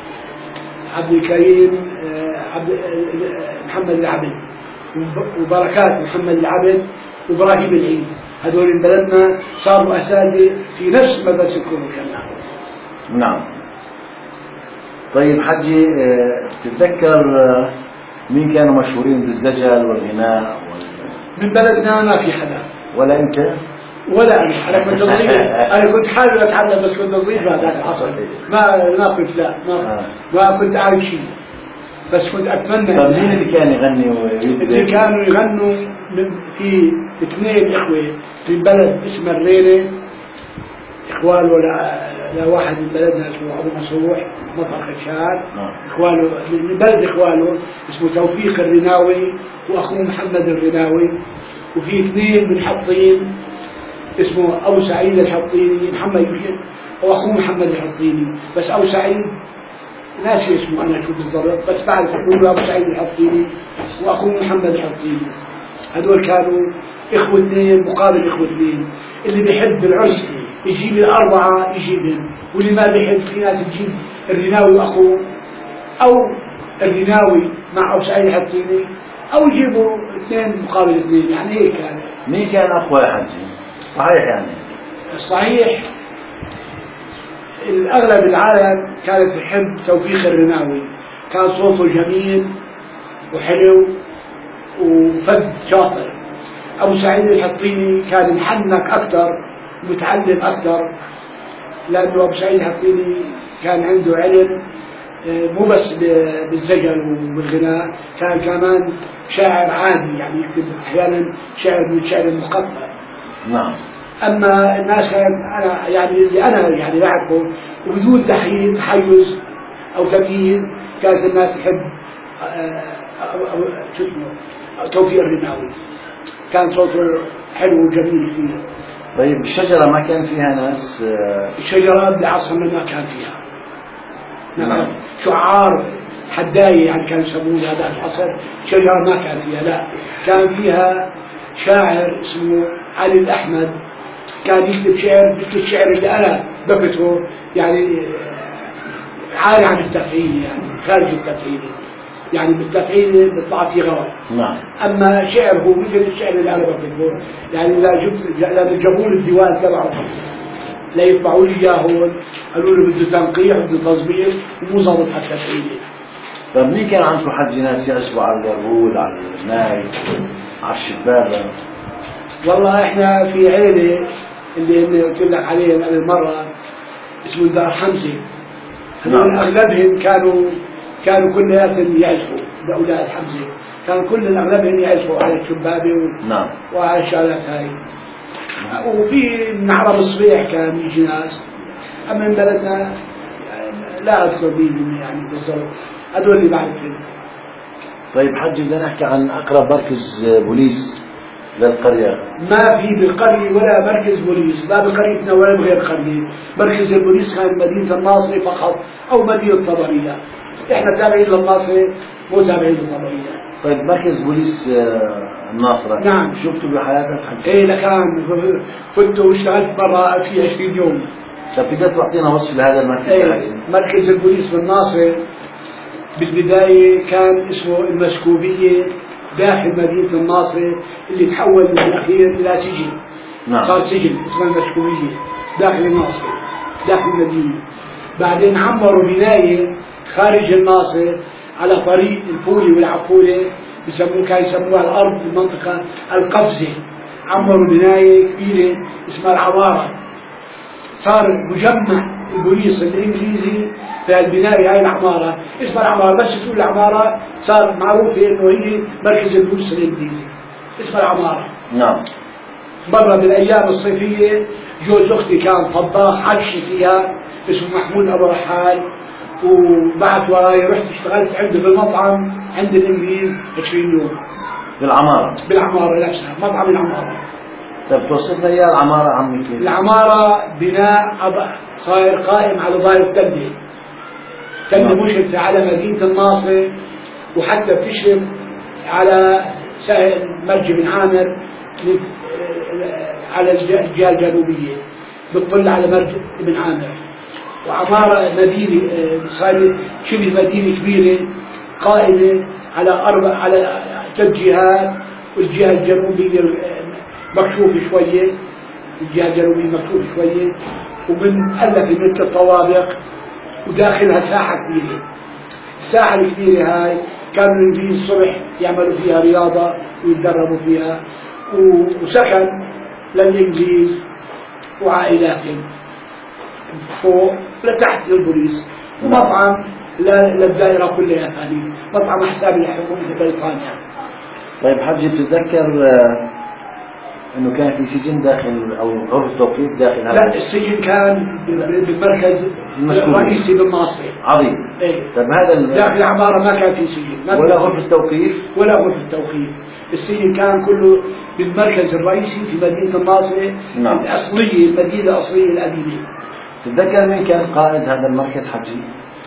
محمد العبد، وبركات محمد العبد، وإبراهيم العيد. هذول من بلدنا صاروا أساتذة في نفس مدرسة كربكانة. نعم. طيب حجي تتذكر مين كانوا مشهورين بالزجل والغناء من بلدنا؟ ما في حدا. ولا أنت؟ ولا أنا كنت ضعيف. أنا كنت حابب أتعلم بس كنت ضعيف هذاك العصر. ما كنت ما كنت عارف شيء، بس كنت أتمنى. طيب مين اللي كان يغني اللي كانوا يغنوا في 2 إخوة في بلد اسمه الرينة، إخوانه لواحد من بلدنا اسمه أبو مسروح مطر خشاد. إخوانه من بلد إخوانه اسمه توفيق الرناوي وأخوه محمد الرناوي، وفي 2 من حطين اسمه أبو سعيد الحطيني محمد يوسف، وأخوه محمد الحطيني. بس أبو سعيد ناسي اسمه أنا شو بالضبط، بس بعرف يقولوا أبو سعيد الحطيني وأخوه محمد الحطيني. هذول كانوا إخوة 2 مقابل إخوة 2. اللي بيحب العرس يجيب 4 يجيبهم، واللي ما بيحب في ناس تجيب الرناوي وأخوه، أو الرناوي مع أبو سعيد الحطيني، أو يجيبوا 2 مقابل 2. يعني هيك كان. مين كان أخوة يا حجي؟ صحيح يعني الصحيح الأغلب العالم كانت تحب توفيق الرناوي، كان صوته جميل وحلو وفد شاطر. أبو سعيد الحطيني كان محنك أكثر ومتعلم أكثر، لأنه أبو سعيد الحطيني كان عنده علم مو بس بالزجل والغناء، كان كمان شاعر عادي، يعني يكتب أحيانا شعر من شعر المقطع. نعم. أما الناس أنا يعني يعني بعرفه وبدون تحيز أو تمييز، كانت الناس تحب شو اسمه توفيق الرناوي، كان صوته حلو وجميل كثير. طيب الشجرة ما كان فيها ناس؟ الشجرة بعصرنا ما كان فيها. نعم. شعار حداية يعني كانوا يسمون هذا العصر، شجرة ما كان فيها، لا كان فيها شاعر اسمه علي الأحمد، كان يكتب شعر مثل الشعر اللي أنا بكتبه، يعني عالي عن التفعيل، يعني خارج التفعيل، يعني بالتفعيل بيطلع فيه غلط. نعم. أما شعر هو مثل الشعر اللي أنا بكتبه، يعني إذا جابوا لي الديوان تبعه لا يطبعوا لي إياه هون، قالوا له بده تنقيح وبده تظبيط ومو ظابط على التفعيل. طيب مين كان عندكم حج ناس يعزفوا على الورود، على الناي، على الشبابة؟ والله احنا في عيلة اللي قلت لك عليها قبل مرة اسمه دار حمزة، هذول اغلبهم كانوا كلياتهم يعزفوا، اولاد حمزة كان كل الأغلبهم يعزفوا على الشبابة نعم. وعلى الشغلات هاي. وفي من عرب الصبيح كان يجي ناس، أما من بلدنا لا أذكر بيهم يعني بالضبط، هذول اللي بعرف فيهم. طيب حجي بدنا نحكي عن أقرب مركز بوليس للقرية. ما في بالقرية ولا مركز بوليس، لا بقريتنا ولا بغير قرية. مركز البوليس كان مدينة الناصرة فقط أو مدينة طبرية. إحنا تابعين للناصرة مو تابعين للطبرية. طيب مركز بوليس الناصرة نعم. شفته بحياتك حجي؟ إيه لكان كنت واشتغلت برا في 20 يوم. طيب تقدر تعطينا وصف لهذا المركز؟ إيه مركز البوليس بالناصرة بالبداية كان اسمه المسكوبية داخل مدينة الناصرة، اللي تحول بالأخير إلى سجن. نعم. صار سجن اسمه المسكوبية داخل الناصرة داخل المدينة. بعدين عمروا بناية خارج الناصرة على طريق الفولي والعقولة، كان يسموها الأرض المنطقة القفزة. عمروا بناية كبيرة اسمها العمارة. صار مجمع البوليس الإنجليزي في البناية هاي العمارة اسمها العمارة، بس تقول العمارة صار معروف إنه هي مركز البوليس الإنجليزي اسمها العمارة. نعم. مرة بالأيام الصيفية جوز أختي كان طباخ عشي فيها اسمه محمود أبو رحال، وبعد وراي رحت اشتغلت عنده بالمطعم عند الإنجليز 20 يوم بالعمارة نفسها، مطعم العمارة. طيب توصفنا إياه العمارة عمي كيف؟ العمارة بناء صاير قائم على ظاهر التلة. تلة مشرفة على مدينة الناصرة، وحتى بتشرف على مرج بن عامر على الجهة الجنوبية، بتطل على مرج بن عامر. وعمارة مدينة صارت شبه مدينة كبيرة قائمة على 3 جهات، والجهة الجنوبية مكشوفة شوية، الجهة الجنوبية مكشوفة شوية، ومنألف مثل الطوابق، وداخلها ساحة كبيرة. الساحة الكبيرة هاي كانوا الإنجليز الصبح يعملوا فيها رياضة ويتدربوا فيها، وسكن للإنجليز وعائلاتهم فوق لتحت للبوليس، ومطعم للدائرة كلها ثاني، مطعم حساب لحكومة بريطانيا. طيب حجي بتتذكر انه كان في سجن داخل او غرفة توقيت داخل هذا؟ لا السجن كان بالمركز الرئيسي بالناصري. عظيم. ايه. طيب هذا داخل العمارة ما كان في سجن ولا غرفة توقيف؟ ولا غرفة توقيف. السجن كان كله بالمركز الرئيسي في مدينة الناصرة. نعم. الأصلية، المدينة الأصلية القديمة. تتذكر مين كان قائد هذا المركز حجي؟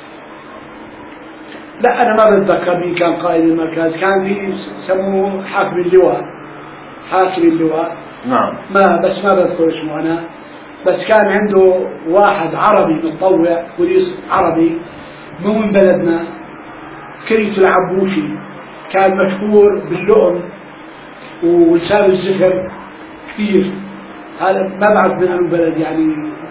لا أنا ما بتذكر مين كان قائد المركز، كان في سموه حاكم اللواء. حاكم اللواء. نعم. ما بذكر اسمه أنا، بس كان عنده واحد عربي متطوع بوليس عربي مو من بلدنا، كريت العبوشي، كان مشهور باللؤم ولسان الزفر كثير. هذا ما بعرف من أنه بلد، يعني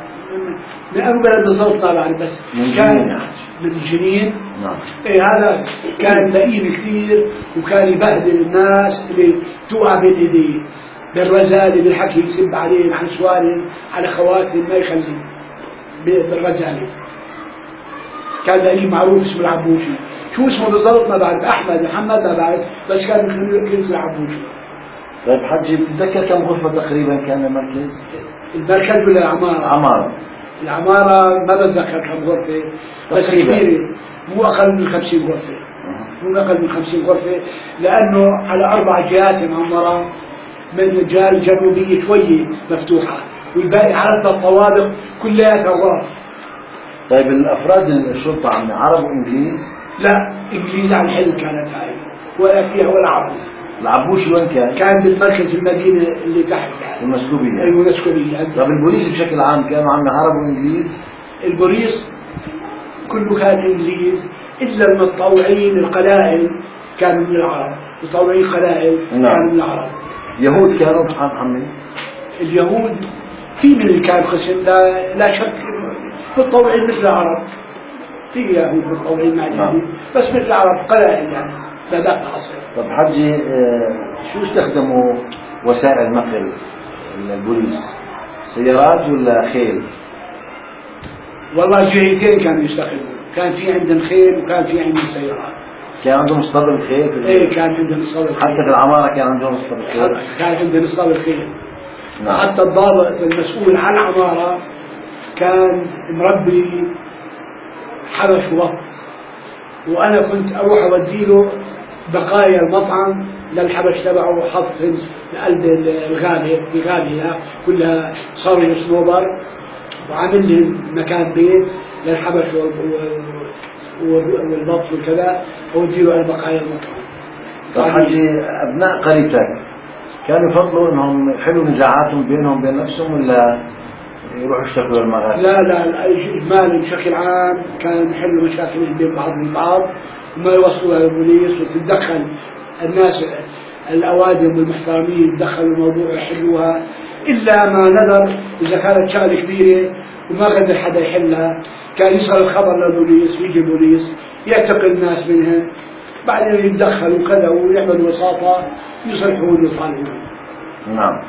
من أنه بلد بالضبط ما بعرف، بس كان من الجنين. نعم. إيه هذا كان لئيم كثير، وكان يبهدل الناس اللي توقع بين ايديه بالرزالة، بالحكي يسب عليهم عن سوالهم على خواتهم، ما يخلي بالرزالة. كان لئيم معروف اسمه العبوشي. شو اسمه بالضبط ما بعرف، أحمد محمد ما بعرف، بس كان كلمة العبوشي. طيب حجي بتتذكر كم غرفة تقريبا كان المركز؟ المركز ولا العمارة؟ عمارة. العمارة ما بتذكر كم غرفة، بس كبيرة، مو أقل من 50 غرفة. مو أقل من 50 غرفة، لأنه على 4 جهات معمرة، من الجهة الجنوبية شوية مفتوحة، والباقي على الطوابق كلها غرف. طيب الأفراد الشرطة عم عرب وإنجليز؟ لا إنجليز على الحلم كانت هاي، ولا فيها ولا عرب. العبوشي وين كان؟ كان بالمركز المدينة اللي تحت يعني. المسكوبية. أيوة المسكوبية. طيب البوليس بشكل عام كانوا عم عرب وإنجليز؟ البوليس كله كان إنجليز، إلا المتطوعين القلائل كانوا من العرب. متطوعين قلائل كانوا من العرب. يهود كانوا محمد؟ اليهود في من اللي كان قسم، لا شك متطوعين مثل العرب، في يهود متطوعين مع اليهود، بس مثل العرب قلائل يعني لا ذاك العصر. طب حجي شو استخدموا وسائل نقل البوليس؟ سيارات ولا خيل؟ والله جهتين كانوا يستخدموا، كان في عندهم خيل وكان في عندهم سيارات. كان عندهم اسطبل خيل؟ ايه كان عندهم اسطبل خيل. حتى في العمارة كان عندهم اسطبل خيل؟ كان عندهم اسطبل خيل. نعم. حتى الضابط المسؤول عن العمارة كان مربي حبش وبط، وأنا كنت أروح أوديله بقايا المطعم للحبش تبعه وحط لقلب الغابة، في غابة كلها صاروا صنوبر، وعامل لي مكان بيت للحبش والبط وكذا، أوديله أنا بقايا المطعم. طب حجي أبناء قريتك كانوا يفضلوا انهم يحلوا نزاعاتهم بينهم وبين نفسهم ولا يروحوا يشتغلوا المغاربة؟ لا اجمالي بشكل عام كان يحلوا مشاكل بين بعضهم البعض وما يوصلوها للبوليس، وتتدخل الناس الاوادم والمحترمين يتدخلوا الموضوع يحلوها، الا ما نذر اذا كانت شغله كبيره وما قدر حدا يحلها كان يصل الخبر للبوليس ويجي البوليس يعتقل الناس منهم، بعدين يتدخلوا وكذا ويعملوا وساطه يصلحون ويصالحون. نعم.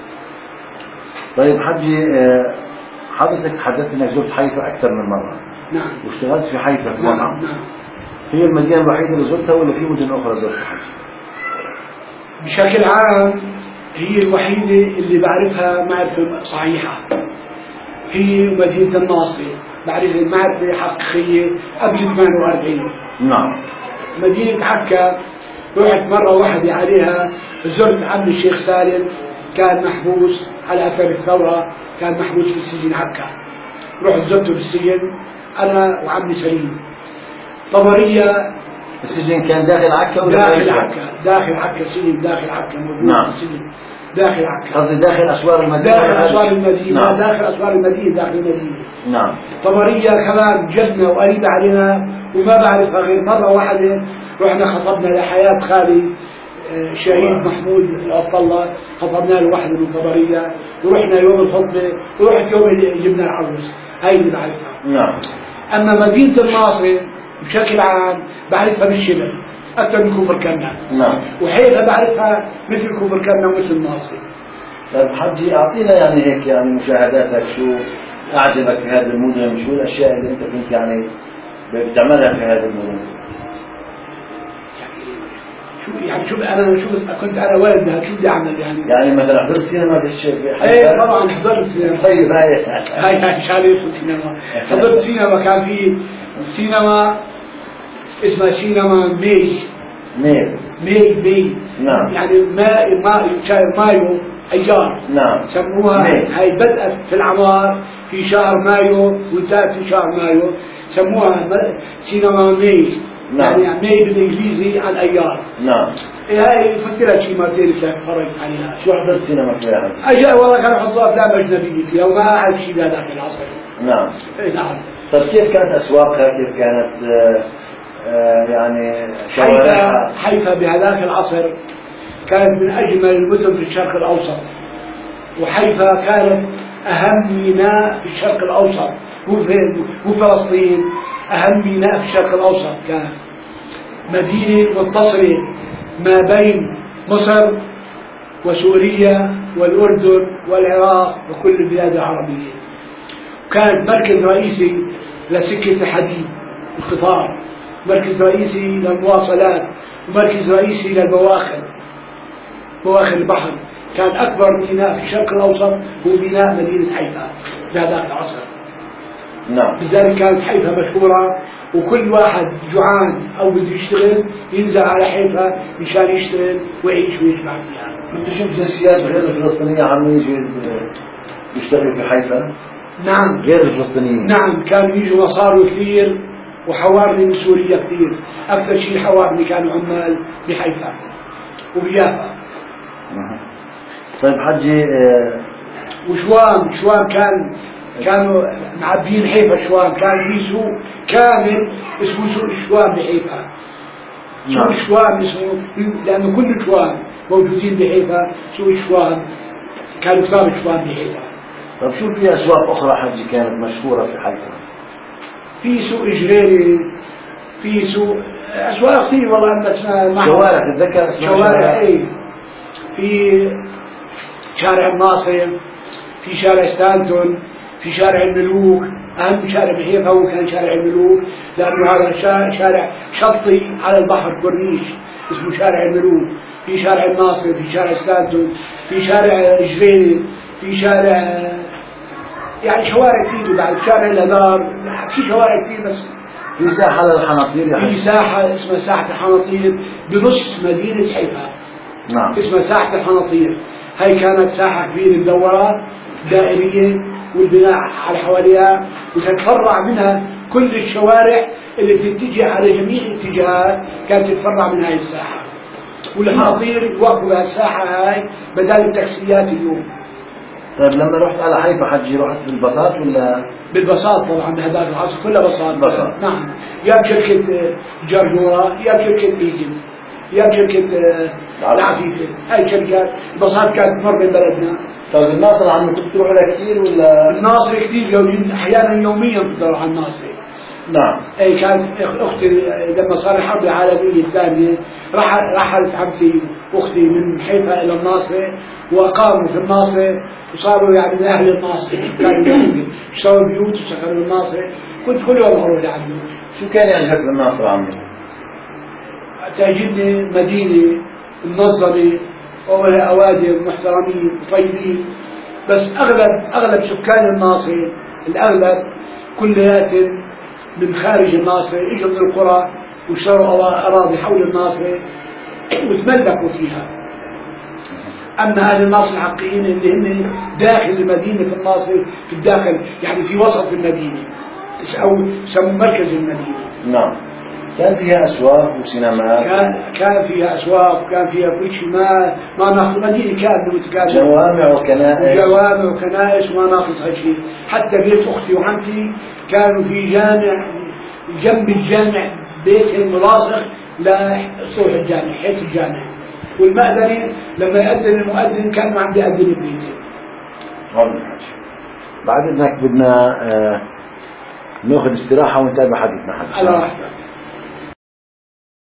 طيب حجي حضرتك حدثت انك زرت حيفا اكثر من مره. نعم. واشتغلت في حيفا في مطعم. نعم. هي المدينه الوحيده اللي زرتها ولا في مدن اخرى زرتها حجي؟ بشكل عام هي الوحيده اللي بعرفها معرفه صحيحه، هي مدينه الناصري بعرفها معرفه حقيقيه قبل 48. نعم. مدينه عكا رحت مرة واحدة عليها، زرت عم الشيخ سالم كان محبوس على أثر الثورة، كان محبوس في السجن عكا، رحت زرته في السجن أنا وعمي سليم. طبرية السجن كان داخل عكا ولا داخل عكا؟ داخل عكا، سجن داخل عكا موجود. نعم. في السجن داخل عكا. قصدي داخل أسوار المدينة؟ داخل أسوار المدينة. نعم. داخل أسوار المدينة، داخل المدينة. نعم. طبرية كمان جدنا وقريبة علينا وما بعرفها غير مرة واحدة، رحنا خطبنا لحياة خالي شهيد محمود عبد الله، خطبنا له واحدة من طبرية، ورحنا يوم الخطبة ورحت يوم اللي جبنا العروس، هاي اللي بعرفها. نعم. أما مدينة الناصر بشكل عام بعرفها بالشبه أكثر من كفر كنا. نعم. وحيفا بعرفها مثل كفر كنا ومثل الناصر. طيب حجي أعطينا يعني هيك يعني مشاهداتك، شو أعجبك في هذه المدن، شو الأشياء اللي أنت كنت يعني بتعملها في هذه المدن؟ يعني شوف انا كنت انا ولد شو بدي اعمل يعني مثلا حضرت سينما في الشيخ؟ ايه طبعا حضرت سينما. طيب هاي شغله السينما، حضرت سينما، كان في سينما اسمها سينما ماي. نعم. يعني شهر مايو ايار. نعم. سموها هاي بدأت في العمار في شهر مايو وانتهت في شهر مايو، سموها سينما ماي. نعم. يعني ماي بالانجليزي على الايار. نعم. هاي فكرت شي مرتين اتفرجت عليها. شو حضرت سينما فيها؟ اجا والله كانوا يحطوا افلام اجنبيه فيها وما اعرف شيء بهذاك العصر. نعم. اي نعم. طيب كيف كانت اسواقها؟ كيف كانت يعني شوارعها؟ حيفا بهذاك العصر كانت من اجمل المدن في الشرق الاوسط، وحيفا كانت اهم ميناء في الشرق الاوسط، مو فلسطين، اهم ميناء في الشرق الاوسط، كانت مدينه متصله ما بين مصر وسوريا والأردن والعراق وكل البلاد العربية، وكانت مركز رئيسي لسكة الحديد القطار، مركز رئيسي للمواصلات، ومركز رئيسي للبواخر، بواخر البحر. كان أكبر ميناء في الشرق الأوسط هو ميناء مدينة حيفا في هذاك العصر. نعم. لذلك كانت حيفا مشهورة، وكل واحد جوعان أو بده يشتغل ينزل على حيفا مشان يشتغل ويعيش ويشبع فيها. كنت شفت جنسيات غير الفلسطينية عم يجي يشتغل في حيفا؟ نعم. غير الفلسطينيين؟ نعم، كانوا يجوا مصاروا كثير وحوارني من سوريا كثير، أكثر شيء حوارني كانوا عمال بحيفا وبيافا. طيب حجي وشوام كانوا معبيين حيفا. شوام كان في سوق كامل اسمه سوق الشوام بحيفا. سوق الشوام اسمه لأنه كل الشوام موجودين بحيفا، سوق الشوام كانوا كتاب الشوام بحيفا. طيب شو في أسواق أخرى حجي كانت مشهورة في حيفا؟ في سوق جريري، في سوق أسواق كثير والله أنا اسمها شوارع، تتذكر اسمها شوارع؟ إيه، في شارع الناصر، في شارع ستانتون، في شارع الملوك، أهم شارع بحيفا هو كان شارع الملوك، لأنه هذا شارع شطي على البحر كورنيش اسمه شارع الملوك. في شارع الناصر، في شارع ستانتون، في شارع جريني، في شارع يعني شوارع كثير، بعد شارع الهدار، في شوارع كثير. بس في ساحة للحناطير، في ساحة اسمها ساحة الحناطير بنص مدينة حيفا. نعم. اسمها ساحة الحناطير. هاي كانت ساحة كبيرة مدورة دائرية، والبناء على حواليها، وتتفرع منها كل الشوارع اللي تتجه على جميع الاتجاهات، كانت تتفرع من هاي الساحة. والحناطير يوقفوا بهالساحة هاي بدال التاكسيات اليوم. طيب لما رحت على حيفا حجي رحت بالباصات ولا؟ بالباصات طبعا، بهذاك العصر كلها باصات. نعم، يا بشركة جرجورة، يا بشركة ايجن، يا بشركة العفيفة. هاي شركات الباصات كانت تمر من بلدنا. طيب الناصر عم كنت تروح لها كثير ولا؟ الناصر كثير، احيانا يوميا بتدور على الناصر. نعم. اي كانت اختي لما صار الحرب العالميه الثانيه رحلت عمتي واختي من حيفا الى الناصر، واقاموا في الناصر، وصاروا يعني من اهل الناصر. كانوا اشتروا بيوت وسكنوا الناصر. كنت كل يوم اروح لعنده. شو كان يعجبك بالناصر عمي؟ تعجبني مدينه منظمه وملها اوادم محترمين وطيبين. بس اغلب سكان الناصر، الاغلب كلياتهم من خارج الناصر، اجوا من القرى واشتروا اراضي حول الناصر وتملكوا فيها. اما اهل الناصر الحقيقيين اللي هم داخل المدينه في الناصر، في الداخل يعني في وسط المدينه، او يسموه مركز المدينه. نعم. كان فيها اسواق وسينمات. كان فيها اسواق، كان فيها كل شيء. ما ناقص مدينه كامله متكامله، جوامع وكنائس. جوامع وكنائس، ما ناقصها شيء. حتى بيت اختي وعمتي كانوا في جامع جنب الجامع، بيت ملاصق لسطوح الجامع، حيث الجامع. والمأذن لما يأذن المؤذن كان عم بيأذن ببيته. بعد إذنك بدنا ناخذ استراحة ونتابع حديثنا. على راحتك.